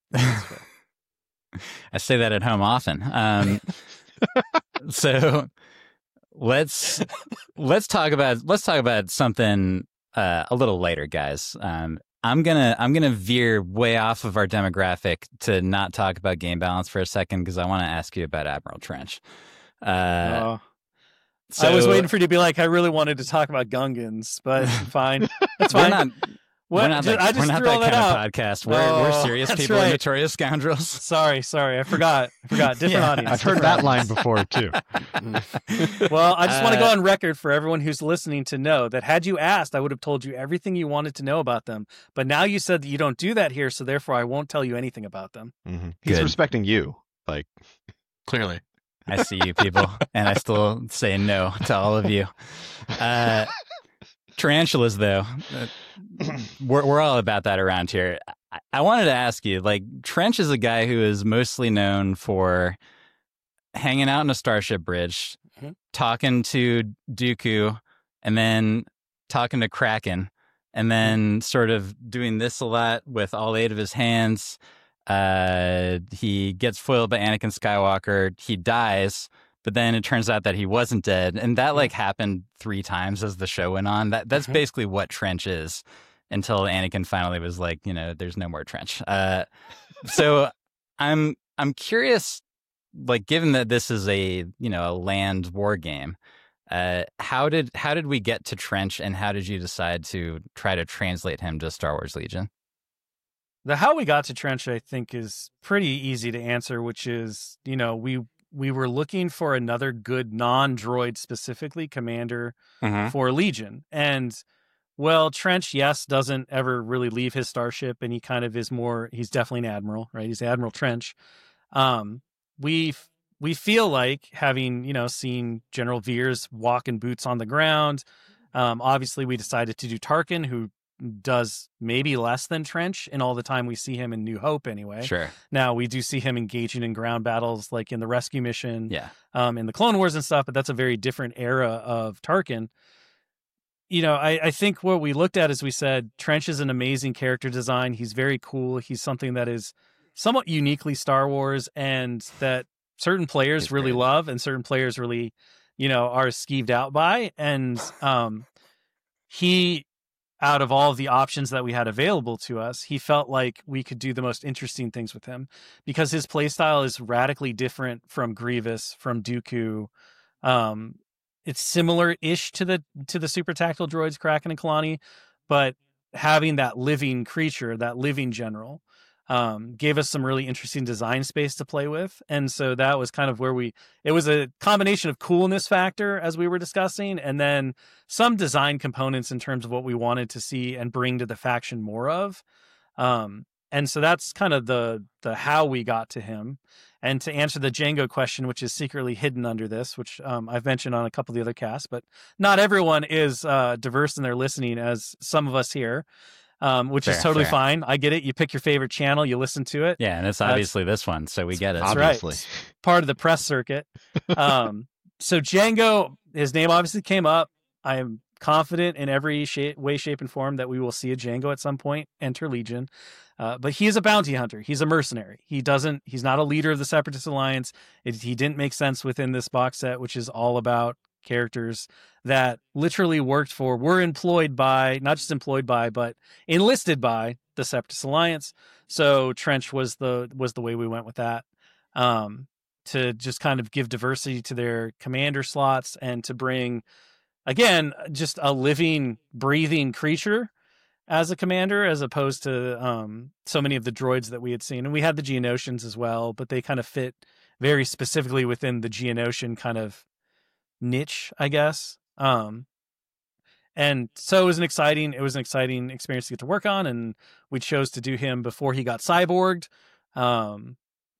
I say that at home often. Um, so let's let's talk about let's talk about something uh, a little later, guys. Um, I'm gonna I'm gonna veer way off of our demographic to not talk about game balance for a second because I want to ask you about Admiral Trench. Uh, Oh. so I was waiting for you to be like, I really wanted to talk about Gungans, but fine. That's we're fine. not What? We're not Just- that, I just we're not threw that all that kind out. of podcast. We're, Oh, we're serious that's people right. and notorious scoundrels. Sorry, sorry, I forgot. I forgot. Different Yeah. audience. I've heard different that line before too. Well, I just want to go Uh, on record for everyone who's listening to know that had you asked, I would have told you everything you wanted to know about them. But now you said that you don't do that here, so therefore I won't tell you anything about them. Mhm. He's Good. respecting you. Like, Clearly. I see you people, and I still say no to all of you. Uh, tarantulas, though, uh, we're we're all about that around here. I, I wanted to ask you, like, Trench is a guy who is mostly known for hanging out in a starship bridge, Mhm. talking to Dooku, and then talking to Kraken, and then sort of doing this a lot with all eight of his hands. Uh, he gets foiled by Anakin Skywalker. He dies, but then it turns out that he wasn't dead, and that like happened three times as the show went on. That that's Mhm. basically what Trench is until Anakin finally was like, you know, there's no more Trench. Uh, so I'm I'm curious, like, given that this is a you know a land war game, uh, how did how did we get to Trench, and how did you decide to try to translate him to Star Wars Legion? The how we got to Trench, I think, is pretty easy to answer, which is, you know, we we were looking for another good non-droid, specifically commander for Legion. And, well, Trench, yes, doesn't ever really leave his starship, and he kind of is more, he's definitely an admiral, right? He's Admiral Trench. Um, we we feel like, having, you know, seen General Veers walk in boots on the ground, um, obviously we decided to do Tarkin, who does maybe less than Trench in all the time we see him in New Hope anyway. Sure. Now, we do see him engaging in ground battles, like in the rescue mission, Yeah. um, in the Clone Wars and stuff, but that's a very different era of Tarkin. You know, I, I think what we looked at is we said, Trench is an amazing character design. He's very cool. He's something that is somewhat uniquely Star Wars, and that certain players He's really great. love and certain players really, you know, are skeeved out by. And um, he... out of all of the options that we had available to us, he felt like we could do the most interesting things with him, because his playstyle is radically different from Grievous, from Dooku. Um, it's similar-ish to the to the super tactical droids, Kraken and Kalani, but having that living creature, that living general, um, gave us some really interesting design space to play with. And so that was kind of where we, it was a combination of coolness factor, as we were discussing, and then some design components in terms of what we wanted to see and bring to the faction more of. Um, and so that's kind of the, the how we got to him. And to answer the Django question, which is secretly hidden under this, which um, I've mentioned on a couple of the other casts, but not everyone is uh, diverse in their listening, as some of us here. Um, which Fair, is totally fair. fine. I get it. You pick your favorite channel, you listen to it. Yeah, and it's That's- obviously this one, so we get it. That's obviously. right. Part of the press circuit. Um, so Django, his name obviously came up. I am confident in every shape, way, shape, and form that we will see a Django at some point enter Legion. Uh, but he is a bounty hunter. He's a mercenary. He doesn't. He's not a leader of the Separatist Alliance. It, he didn't make sense within this box set, which is all about characters that literally worked for, were employed by, not just employed by, but enlisted by the Separatist Alliance. So Trench was the was the way we went with that, um, to just kind of give diversity to their commander slots, and to bring, again, just a living, breathing creature as a commander, as opposed to um, so many of the droids that we had seen. And we had the Geonosians as well, but they kind of fit very specifically within the Geonosian kind of niche, I guess. Um, and so it was an exciting, it was an exciting experience to get to work on. And we chose to do him before he got cyborged. Um,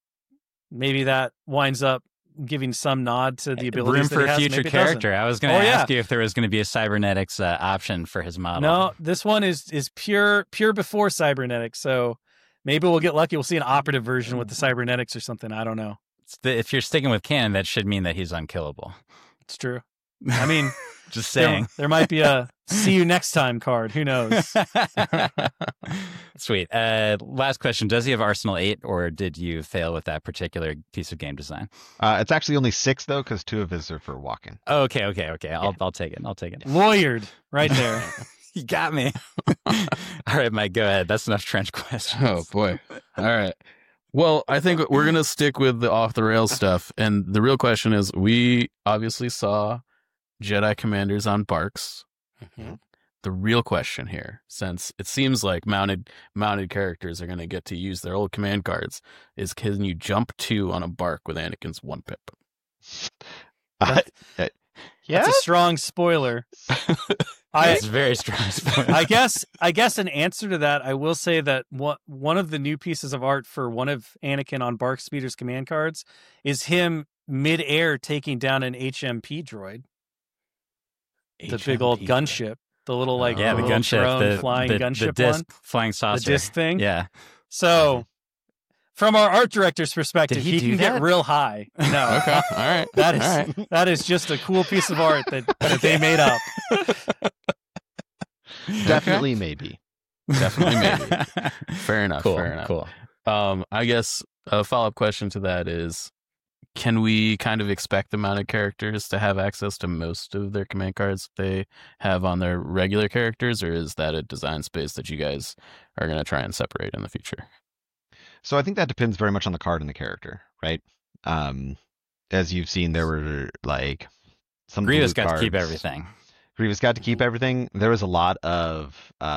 maybe that winds up giving some nod to the abilities Room that for he a has, future maybe it doesn't. character. I was going to Oh, yeah. ask you if there was going to be a cybernetics uh, option for his model. No, this one is is pure pure before cybernetics. So maybe we'll get lucky. We'll see an operative version with the cybernetics or something. I don't know. It's the, if you're sticking with canon, that should mean that he's unkillable. It's true. I mean, Just there, saying. there might be a see you next time card. Who knows? Sweet. Uh, last question. Does he have Arsenal eight, or did you fail with that particular piece of game design? Uh, it's actually only six though, because two of his are for walking. Oh, okay, okay, okay. I'll I'll take it. I'll take it. Lawyered right there. You got me. All right, Mike, go ahead. That's enough trench questions. Oh boy. All right. Well, I think we're gonna stick with the off the rails stuff, and the real question is: we obviously saw Jedi commanders on Barks. Mhm. the real question here, since it seems like mounted mounted characters are going to get to use their old command cards, is can you jump two on a bark with Anakin's one pip? Uh, uh, yeah, That's a strong spoiler. I, It's very strong. spoiler. I guess I guess an answer to that, I will say that what one of the new pieces of art for one of Anakin on Bark Speeder's command cards is him mid-air taking down an H M P droid, the big old H M P. gunship, the little like yeah, the little gunship, drone the flying the, gunship the disc one, flying the saucer, disc thing. Yeah, So, from our art director's perspective, Did he he, do can that? get real high. No, Okay, all right. that is all right. that is just a cool piece of art that, that they made up. definitely maybe. Definitely maybe. Fair enough. cool, fair enough. cool. Um, I guess a follow-up question to that is, can we kind of expect the mounted characters to have access to most of their command cards they have on their regular characters, or is that a design space that you guys are going to try and separate in the future? So I think that depends very much on the card and the character, right? Um, as you've seen, there were like some Grievous blue got to keep cards. everything. Grievous got to keep everything. There was a lot of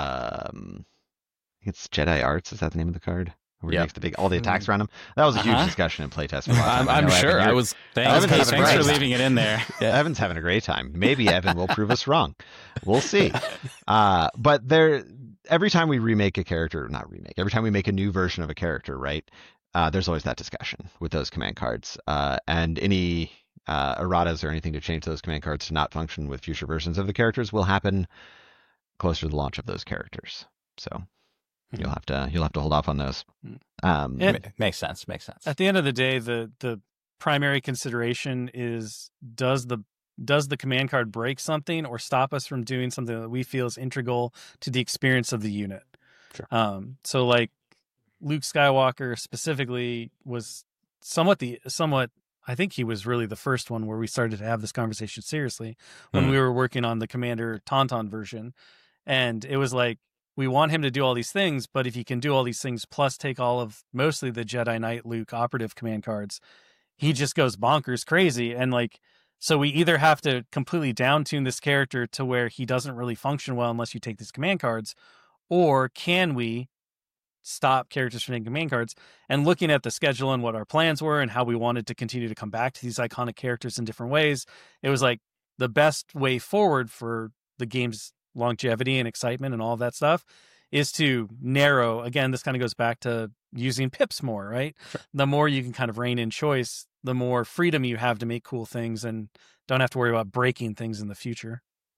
um, I think it's Jedi Arts. Is that the name of the card? Where he Yep. makes the big all the attacks around him. That was a huge Uh-huh. discussion in playtest. For a long I'm, time. I I'm know, sure. Evan, I you're- was. Thanks, Evan's thanks, having a thanks for great leaving it in there. Evan's having a great time. Maybe Evan will prove us wrong. We'll see. Uh, but there, every time we remake a character, not remake, every time we make a new version of a character, right? Uh, there's always that discussion with those command cards, uh, and any uh, erratas or anything to change those command cards to not function with future versions of the characters will happen closer to the launch of those characters. So you'll have to you'll have to hold off on those. Um, And- Ma- makes sense. Makes sense. At the end of the day, the the primary consideration is does the does the command card break something or stop us from doing something that we feel is integral to the experience of the unit? Sure. Um, so like Luke Skywalker specifically was somewhat the somewhat I think he was really the first one where we started to have this conversation seriously when Hmm. we were working on the Commander Tauntaun version. And it was like, we want him to do all these things, but if he can do all these things plus take all of mostly the Jedi Knight Luke operative command cards, he just goes bonkers crazy. And like, so we either have to completely down tune this character to where he doesn't really function well unless you take these command cards, or can we stop characters from taking command cards? And looking at the schedule and what our plans were and how we wanted to continue to come back to these iconic characters in different ways, it was like the best way forward for the game's longevity and excitement and all of that stuff is to narrow. Again, this kind of goes back to using pips more, right? Sure. The more you can kind of rein in choice, the more freedom you have to make cool things and don't have to worry about breaking things in the future.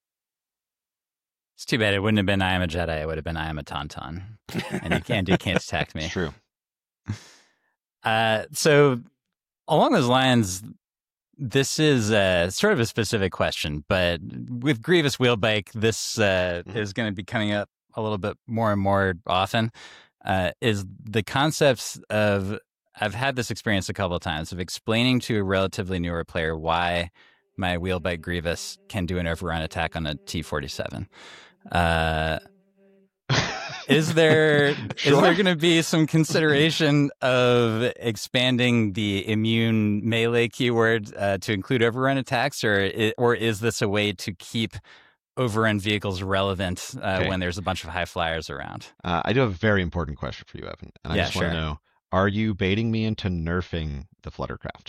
It's too bad it wouldn't have been I am a Jedi. It would have been I am a Tauntaun. And you can't, you can't attack me. it's true. Uh, so along those lines, this is uh, sort of a specific question, but with Grievous Wheelbike, this uh, Mhm. is going to be coming up a little bit more and more often. Uh, is the concepts of, I've had this experience a couple of times of explaining to a relatively newer player why my Wheelbike Grievous can do an overrun attack on a T forty-seven. Uh, Is there is Sure. there going to be some consideration of expanding the immune melee keyword uh, to include overrun attacks, or i- or is this a way to keep overrun vehicles relevant uh, Okay. when there's a bunch of high flyers around? Uh, I do have a very important question for you, Evan, and I Yeah, just want sure. to know: are you baiting me into nerfing the Fluttercraft?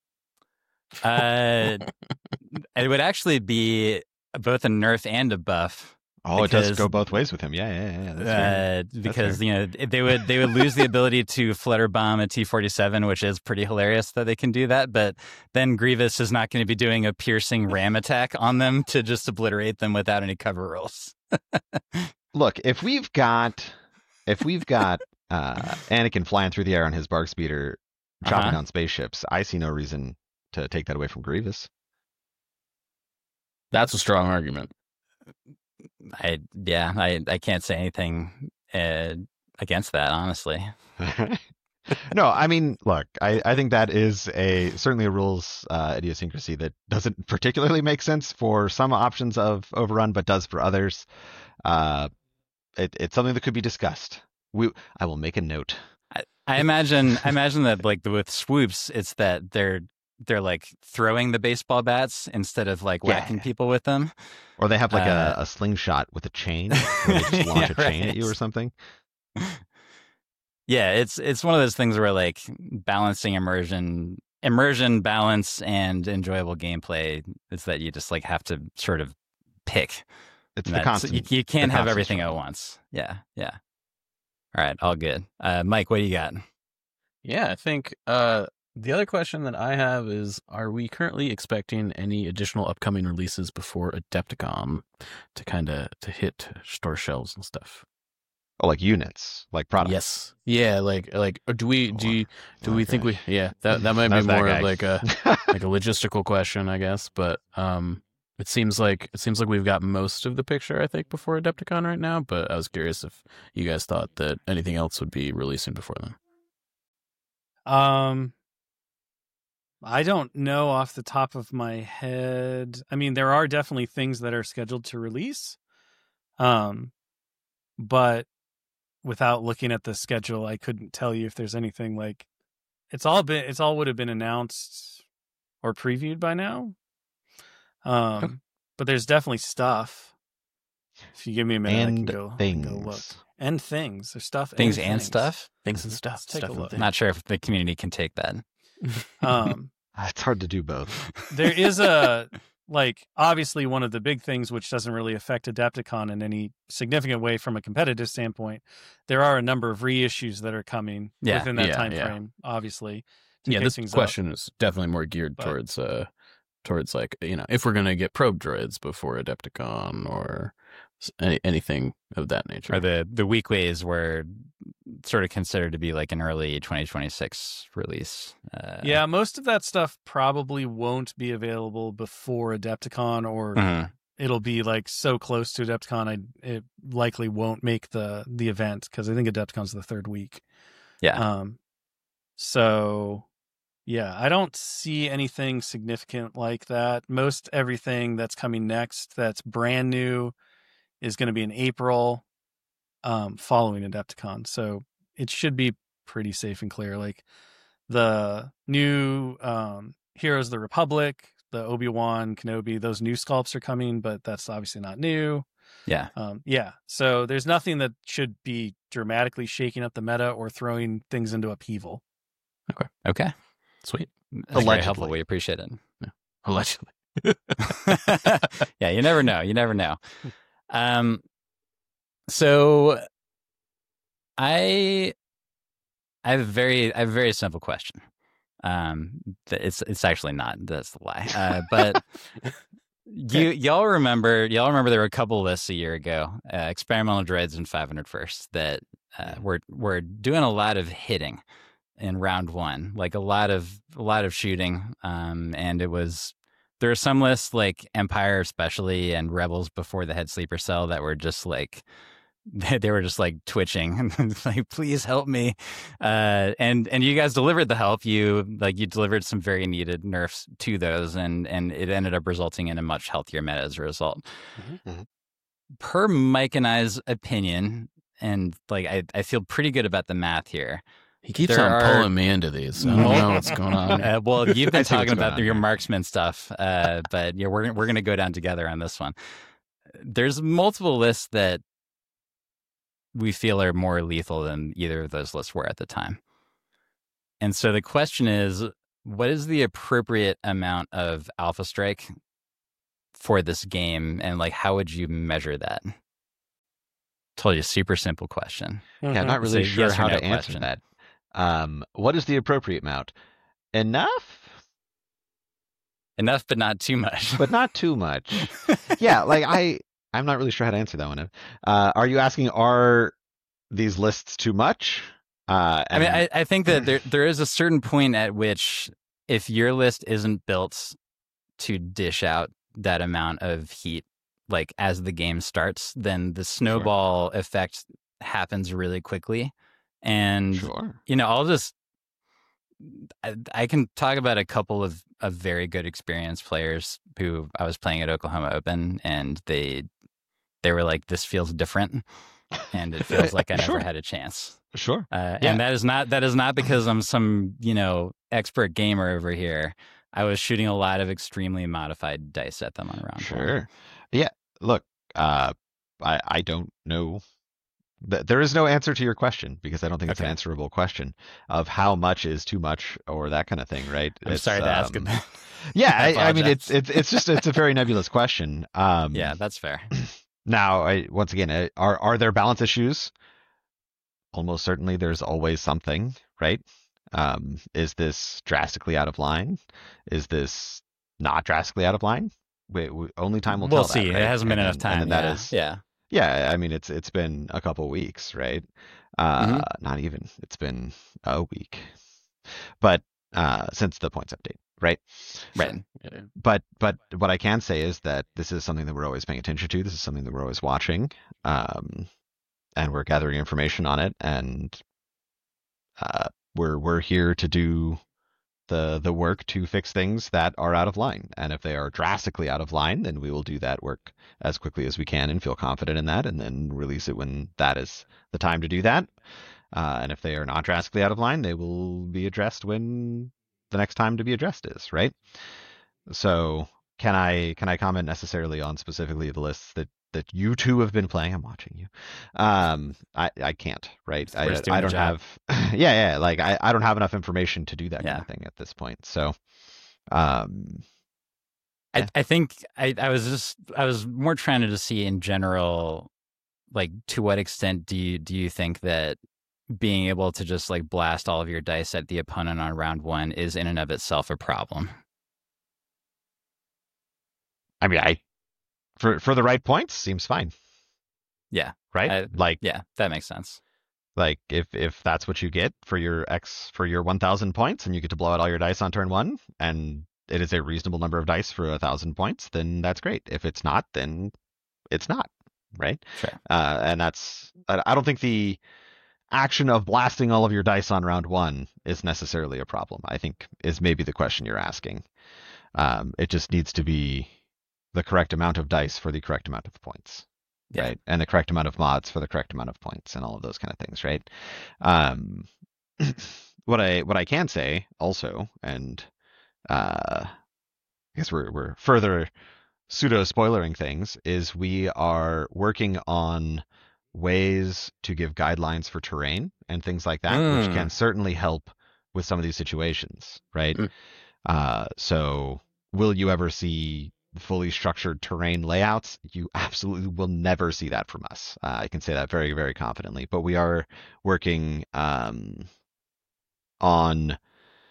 Uh, it would actually be both a nerf and a buff. Oh, it does Because- go both ways with him. Yeah, yeah, yeah. That's fair. Uh, because you know they would they would lose the ability to flutter bomb a T forty-seven, which is pretty hilarious that they can do that. But then Grievous is not going to be doing a piercing ram attack on them to just obliterate them without any cover rolls. Look, if we've got if we've got uh, Anakin flying through the air on his bark speeder, chopping Uh-huh. down spaceships, I see no reason to take that away from Grievous. That's a strong argument. I yeah, I I can't say anything uh, against that, honestly. No, I mean, look, I, I think that is a certainly a rules uh, idiosyncrasy that doesn't particularly make sense for some options of overrun, but does for others. Uh, it, it's something that could be discussed. We, I will make a note. I imagine I imagine that like with swoops, it's that they're they're like throwing the baseball bats instead of like Yeah, whacking yeah. people with them. Or they have like Uh, a, a slingshot with a chain where they just launch Yeah, a chain at you right. or something. Yeah, it's it's one of those things where like balancing immersion, immersion, balance, and enjoyable gameplay is that you just like have to sort of pick. It's And the that's- constant. You, you can't the have constant everything at struggle. once. Yeah, yeah. All right, all good. Uh, Mike, what do you got? Yeah, I think uh, the other question that I have is, are we currently expecting any additional upcoming releases before Adepticon to kind of to hit store shelves and stuff? Oh, like units, like products. Yes. Yeah, like like or do we do you, do we think we Okay. yeah, that that might That's be that more guy. of like a like a logistical question, I guess, but um it seems like it seems like we've got most of the picture, I think, before Adepticon right now, but I was curious if you guys thought that anything else would be releasing before then. Um, I don't know off the top of my head. I mean, there are definitely things that are scheduled to release. Um, but without looking at the schedule, I couldn't tell you if there's anything like it's all been it's all would have been announced or previewed by now. Um, Okay. but there's definitely stuff. If you give me a minute, I can and go, I can things. go look. And things. There's stuff Things and, and things. stuff. Things and stuff. Let's take stuff a and look. things. Not sure if the community can take that. Um, It's hard to do both. there is a like obviously one of the big things which doesn't really affect Adepticon in any significant way from a competitive standpoint. There are a number of reissues that are coming Yeah. within that Yeah, time yeah. frame, obviously. to Yeah, kick this things up. question is definitely more geared But- towards uh towards like, you know, if we're gonna get probe droids before Adepticon or s- any, anything of that nature. Or the the weekways were sort of considered to be like an early twenty twenty-six release. Uh, Yeah, most of that stuff probably won't be available before Adepticon, or mhm. it'll be like so close to Adepticon, I it likely won't make the the event because I think Adepticon's the third week. Yeah. Um. So, yeah, I don't see anything significant like that. Most everything that's coming next that's brand new is going to be in April, um, following Adepticon. So it should be pretty safe and clear. Like the new um, Heroes of the Republic, the Obi-Wan Kenobi, those new sculpts are coming, but that's obviously not new. Yeah. Um, yeah, so there's nothing that should be dramatically shaking up the meta or throwing things into upheaval. Okay. Sweet. That's very Allegedly. helpful. We appreciate it. Allegedly. Yeah, you never know. You never know. Um, so I I have a very I have a very simple question. Um, th- it's it's actually not. That's the lie. Uh, but you y'all remember y'all remember there were a couple lists a year ago, uh, experimental droids and five hundred first that uh, were were doing a lot of hitting in round one, like a lot of a lot of shooting. Um, and it was there are some lists like Empire especially and Rebels before the head sleeper cell that were just like they were just like twitching like please help me, uh and and you guys delivered the help. You like you delivered some very needed nerfs to those, and and it ended up resulting in a much healthier meta as a result. Mm-hmm. Mhm. Per Mike and I's opinion, and like I, I feel pretty good about the math here. He keeps There on are- pulling me into these. I don't know what's going on. Uh, well, you've I been see what's talking going about on your here. marksman stuff, uh, but yeah, we're we're gonna go down together on this one. There's multiple lists that we feel are more lethal than either of those lists were at the time, and so the question is, what is the appropriate amount of Alpha Strike for this game, and like how would you measure that? Told you, super simple question. Yeah, I'm not It's really a sure yes or how no to answer question. that. Um, what is the appropriate amount? Enough, Enough, but not too much. but not too much. Yeah, like I, I'm not really sure how to answer that one. Uh, are you asking, are these lists too much? Uh, I mean, and- I, I think that there there is a certain point at which if your list isn't built to dish out that amount of heat, like as the game starts, then the snowball effect happens really quickly. And, sure. you know, I'll just, I, I can talk about a couple of, of very good experienced players who I was playing at Oklahoma Open, and they, they were like, this feels different. And it feels like I never Sure. had a chance. Sure. Uh, Yeah. And that is not that is not because I'm some, you know, expert gamer over here. I was shooting a lot of extremely modified dice at them on round one. Sure. Yeah. Look, uh, I I don't know. Th- There is no answer to your question because I don't think it's an Okay. answerable question of how much is too much or that kind of thing, right? I'm It's, sorry to ask um, about. Yeah, I I, I mean it's apologize. it's it's just it's a very nebulous question. Um, Yeah, that's fair. Now, I, once again, uh, are are there balance issues? Almost certainly, there's always something, right? Um, is this drastically out of line? Is this not drastically out of line? We, we, only time will We'll tell see. that, right? It hasn't been And enough then, and time. then that Yeah. is, Yeah. yeah. I mean, it's it's been a couple weeks, right? Uh, Mm-hmm. Mhm. Not even. It's been a week, but uh, since the points update, right? Right. Yeah. But but what I can say is that this is something that we're always paying attention to. This is something that we're always watching, um, and we're gathering information on it. And uh, we're we're here to do the the work to fix things that are out of line. And if they are drastically out of line, then we will do that work as quickly as we can and feel confident in that, and then release it when that is the time to do that. Uh, and if they are not drastically out of line, they will be addressed when the next time to be addressed is, right? So can I can I comment necessarily on specifically the lists that that you two have been playing? I'm watching you. Um, I I can't, right? We're I just doing I the don't job. have yeah, yeah, like I I don't have enough information to do that kind Yeah. of thing at this point. So, um, I, Yeah. I think I, I was just I was more trying to just see in general, like to what extent do you do you think that being able to just like blast all of your dice at the opponent on round one is in and of itself a problem? I mean, I for for the right points seems fine, Yeah. right? I- like Yeah, that makes sense. like if if that's what you get for your X for your one thousand points, and you get to blow out all your dice on turn one, and it is a reasonable number of dice for a thousand points, then that's great. If it's not, then it's not, right? Sure. Uh, and that's I I don't think the action of blasting all of your dice on round one is necessarily a problem. I think is maybe the question you're asking. Um, it just needs to be the correct amount of dice for the correct amount of points, Yeah. right? And the correct amount of mods for the correct amount of points, and all of those kind of things, right? Um, what I what I can say also, and uh, I guess we're we're further pseudo spoilering things, is we are working on ways to give guidelines for terrain and things like that, which Mm. can certainly help with some of these situations, right? Mm. Uh, so will you ever see fully structured terrain layouts? You absolutely will never see that from us. Uh, I can say that very, very confidently. But we are working um, on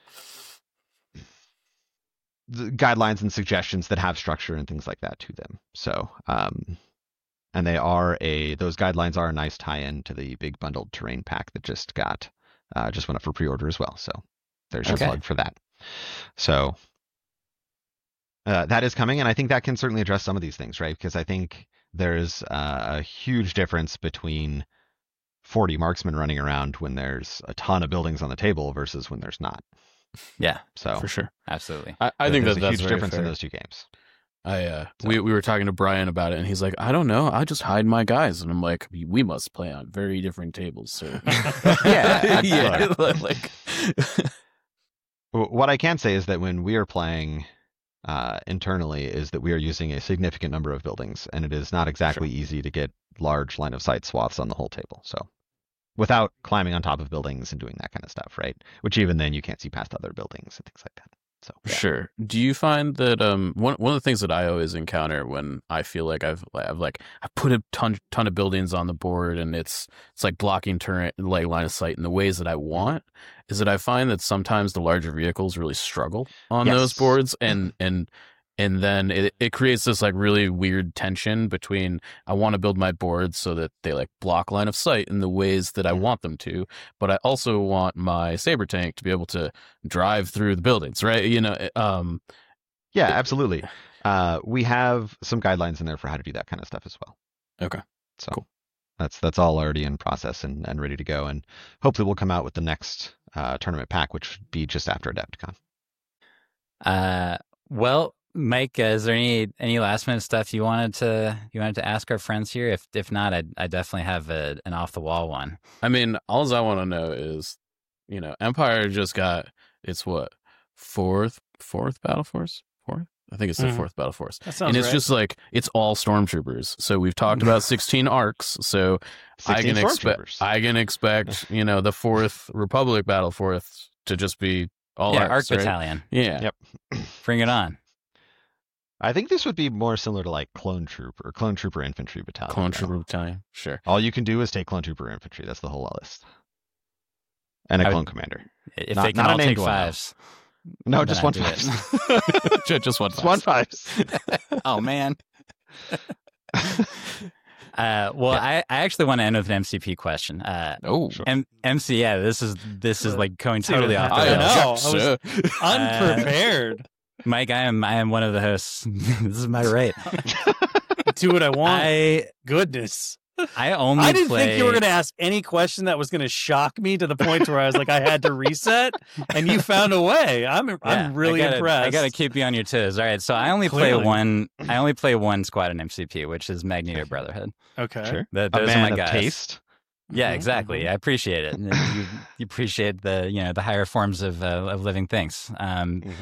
the guidelines and suggestions that have structure and things like that to them. So, um, and they are a those guidelines are a nice tie-in to the big bundled terrain pack that just got uh, just went up for pre-order as well. So there's your Okay. plug for that. So uh, that is coming, and I think that can certainly address some of these things, right? Because I think there's uh, a huge difference between forty marksmen running around when there's a ton of buildings on the table versus when there's not. Yeah, So For sure. absolutely. I, I think there's that a that's huge very difference fair. in those two games. I uh, So- we we were talking to Brian about it, and he's like, I don't know, I just hide my guys, and I'm like, we must play on very different tables, sir. Yeah, yeah, like W- What I can say is that when we are playing uh, internally, is that we are using a significant number of buildings, and it is not exactly easy to get large line of sight swaths on the whole table. So without climbing on top of buildings and doing that kind of stuff, right? Which even then you can't see past other buildings and things like that. So yeah. Sure. Do you find that um one one of the things that I always encounter when I feel like I've I've like I put a ton ton of buildings on the board and it's it's like blocking turn like line of sight in the ways that I want is that I find that sometimes the larger vehicles really struggle on Yes. those boards and and and then it, it creates this like really weird tension between I want to build my boards so that they like block line of sight in the ways that I Mhm. want them to, but I also want my saber tank to be able to drive through the buildings, right? You know, it- um, Yeah, It- absolutely. Uh, we have some guidelines in there for how to do that kind of stuff as well. Okay. So Cool. that's that's all already in process and, and ready to go, and hopefully we'll come out with the next uh, tournament pack, which would be just after Adepticon. Uh, well, Mike, uh, is there any any last minute stuff you wanted to you wanted to ask our friends here? If if not, I I definitely have a, an off the wall one. I mean, all I want to know is, you know, Empire just got its what fourth fourth battle force. Fourth, I think it's the Mhm. fourth battle force. That sounds And it's right. just like it's all stormtroopers. So we've talked about sixteen arcs. So I sixteen can expect stormtroopers. I can expect you know the fourth Republic battle force to just be all yeah, arcs, Arc right? Battalion. Yeah. Yep. Bring it on. I think this would be more similar to like Clone Trooper, Clone Trooper Infantry Battalion. Clone though. Trooper Battalion. Sure. All you can do is take Clone Trooper Infantry. That's the whole list. And a I would- Clone Commander. If Not- they can not a all take named one, though. fives. No, Then just I'd one do it. fives. Ju- just one. Just one fives. Oh man. Uh, well, I, I actually want to end with an M C P question. Uh, Oh, Sure. M- MC, yeah, this is this is like going See, totally I off the don't rails. know. know. I was unprepared. Mike, I am I am one of the hosts. This is my right. Do what I want. I Goodness. I only I didn't play. think you were going to ask any question that was going to shock me to the point where I was like, I had to reset, and you found a way. I'm Yeah, I'm really I gotta, impressed. I got to keep you on your toes. All right, so I only Clearly. play one. I only play one squad in M C P, which is Magneto Brotherhood. Okay. Sure. Th- A those are man my of guys. taste. Yeah, Mhm, exactly. mhm. I appreciate it. And you, you appreciate the you know the higher forms of uh, of living things. Um, Mhm.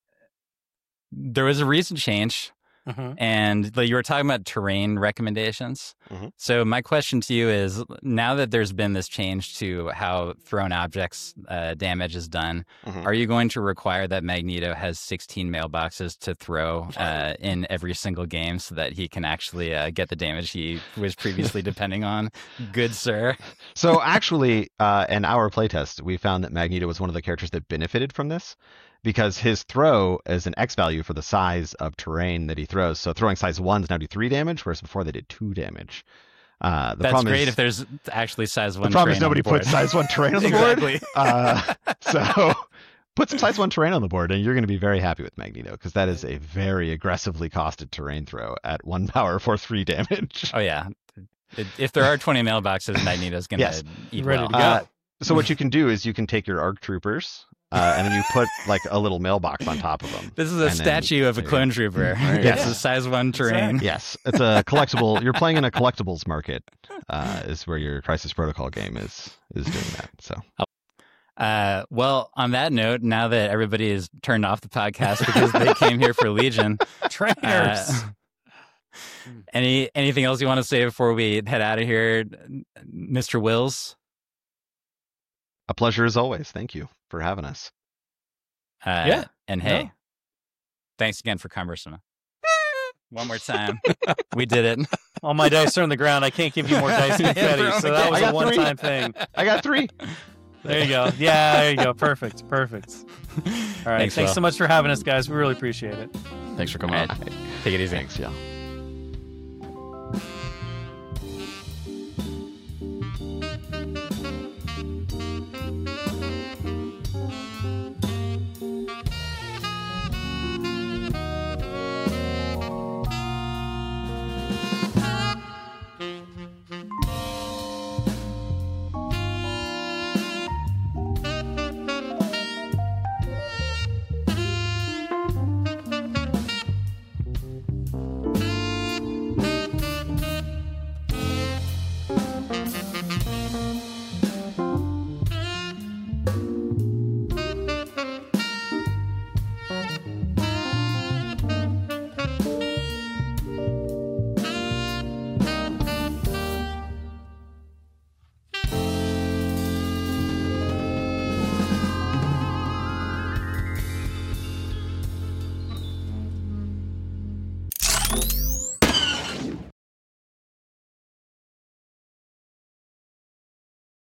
There was a recent change, Mhm. and like, you were talking about terrain recommendations. Mhm. So my question to you is: now that there's been this change to how thrown objects uh, damage is done, Mhm. are you going to require that Magneto has sixteen mailboxes to throw uh, in every single game so that he can actually uh, get the damage he was previously depending on? Good sir. So actually, uh, in our playtest, we found that Magneto was one of the characters that benefited from this because his throw is an X value for the size of terrain that he throws. So throwing size ones now do three damage, whereas before they did two damage. Uh, the That's problem great is, if there's actually size one. the problem is terrain on nobody the board. puts size one terrain on the board. Exactly. Uh, so put some size one terrain on the board, and you're going to be very happy with Magneto because that is a very aggressively costed terrain throw at one power for three damage. Oh yeah. If there are twenty mailboxes, Magneto's gonna Yes. eat Ready well. to go. Uh, so what you can do is you can take your ARC troopers, uh, and then you put like a little mailbox on top of them. This is a And then- statue of a clone trooper. Right. It's Yes. a size one terrain. Yes, it's a collectible. You're playing in a collectibles market. Uh, is where your Crisis Protocol game is is doing that. So Uh, well, on that note, now that everybody has turned off the podcast because they came here for Legion, Trainers. uh, any anything else you want to say before we head out of here, Mister Wills? a pleasure as always. Thank you for having us. Uh, Yeah. And hey, No. thanks again for conversing. One more time. We did it. All my dice are on the ground. I can't give you more dice confetti, Yeah, so that I was got a one-time thing. I got three. There you go. Yeah, there you go. Perfect. Perfect. All right. Thanks, Thanks Will. so much for having us, guys. We really appreciate it. thanks for coming All on. right. Take it easy. Thanks, y'all.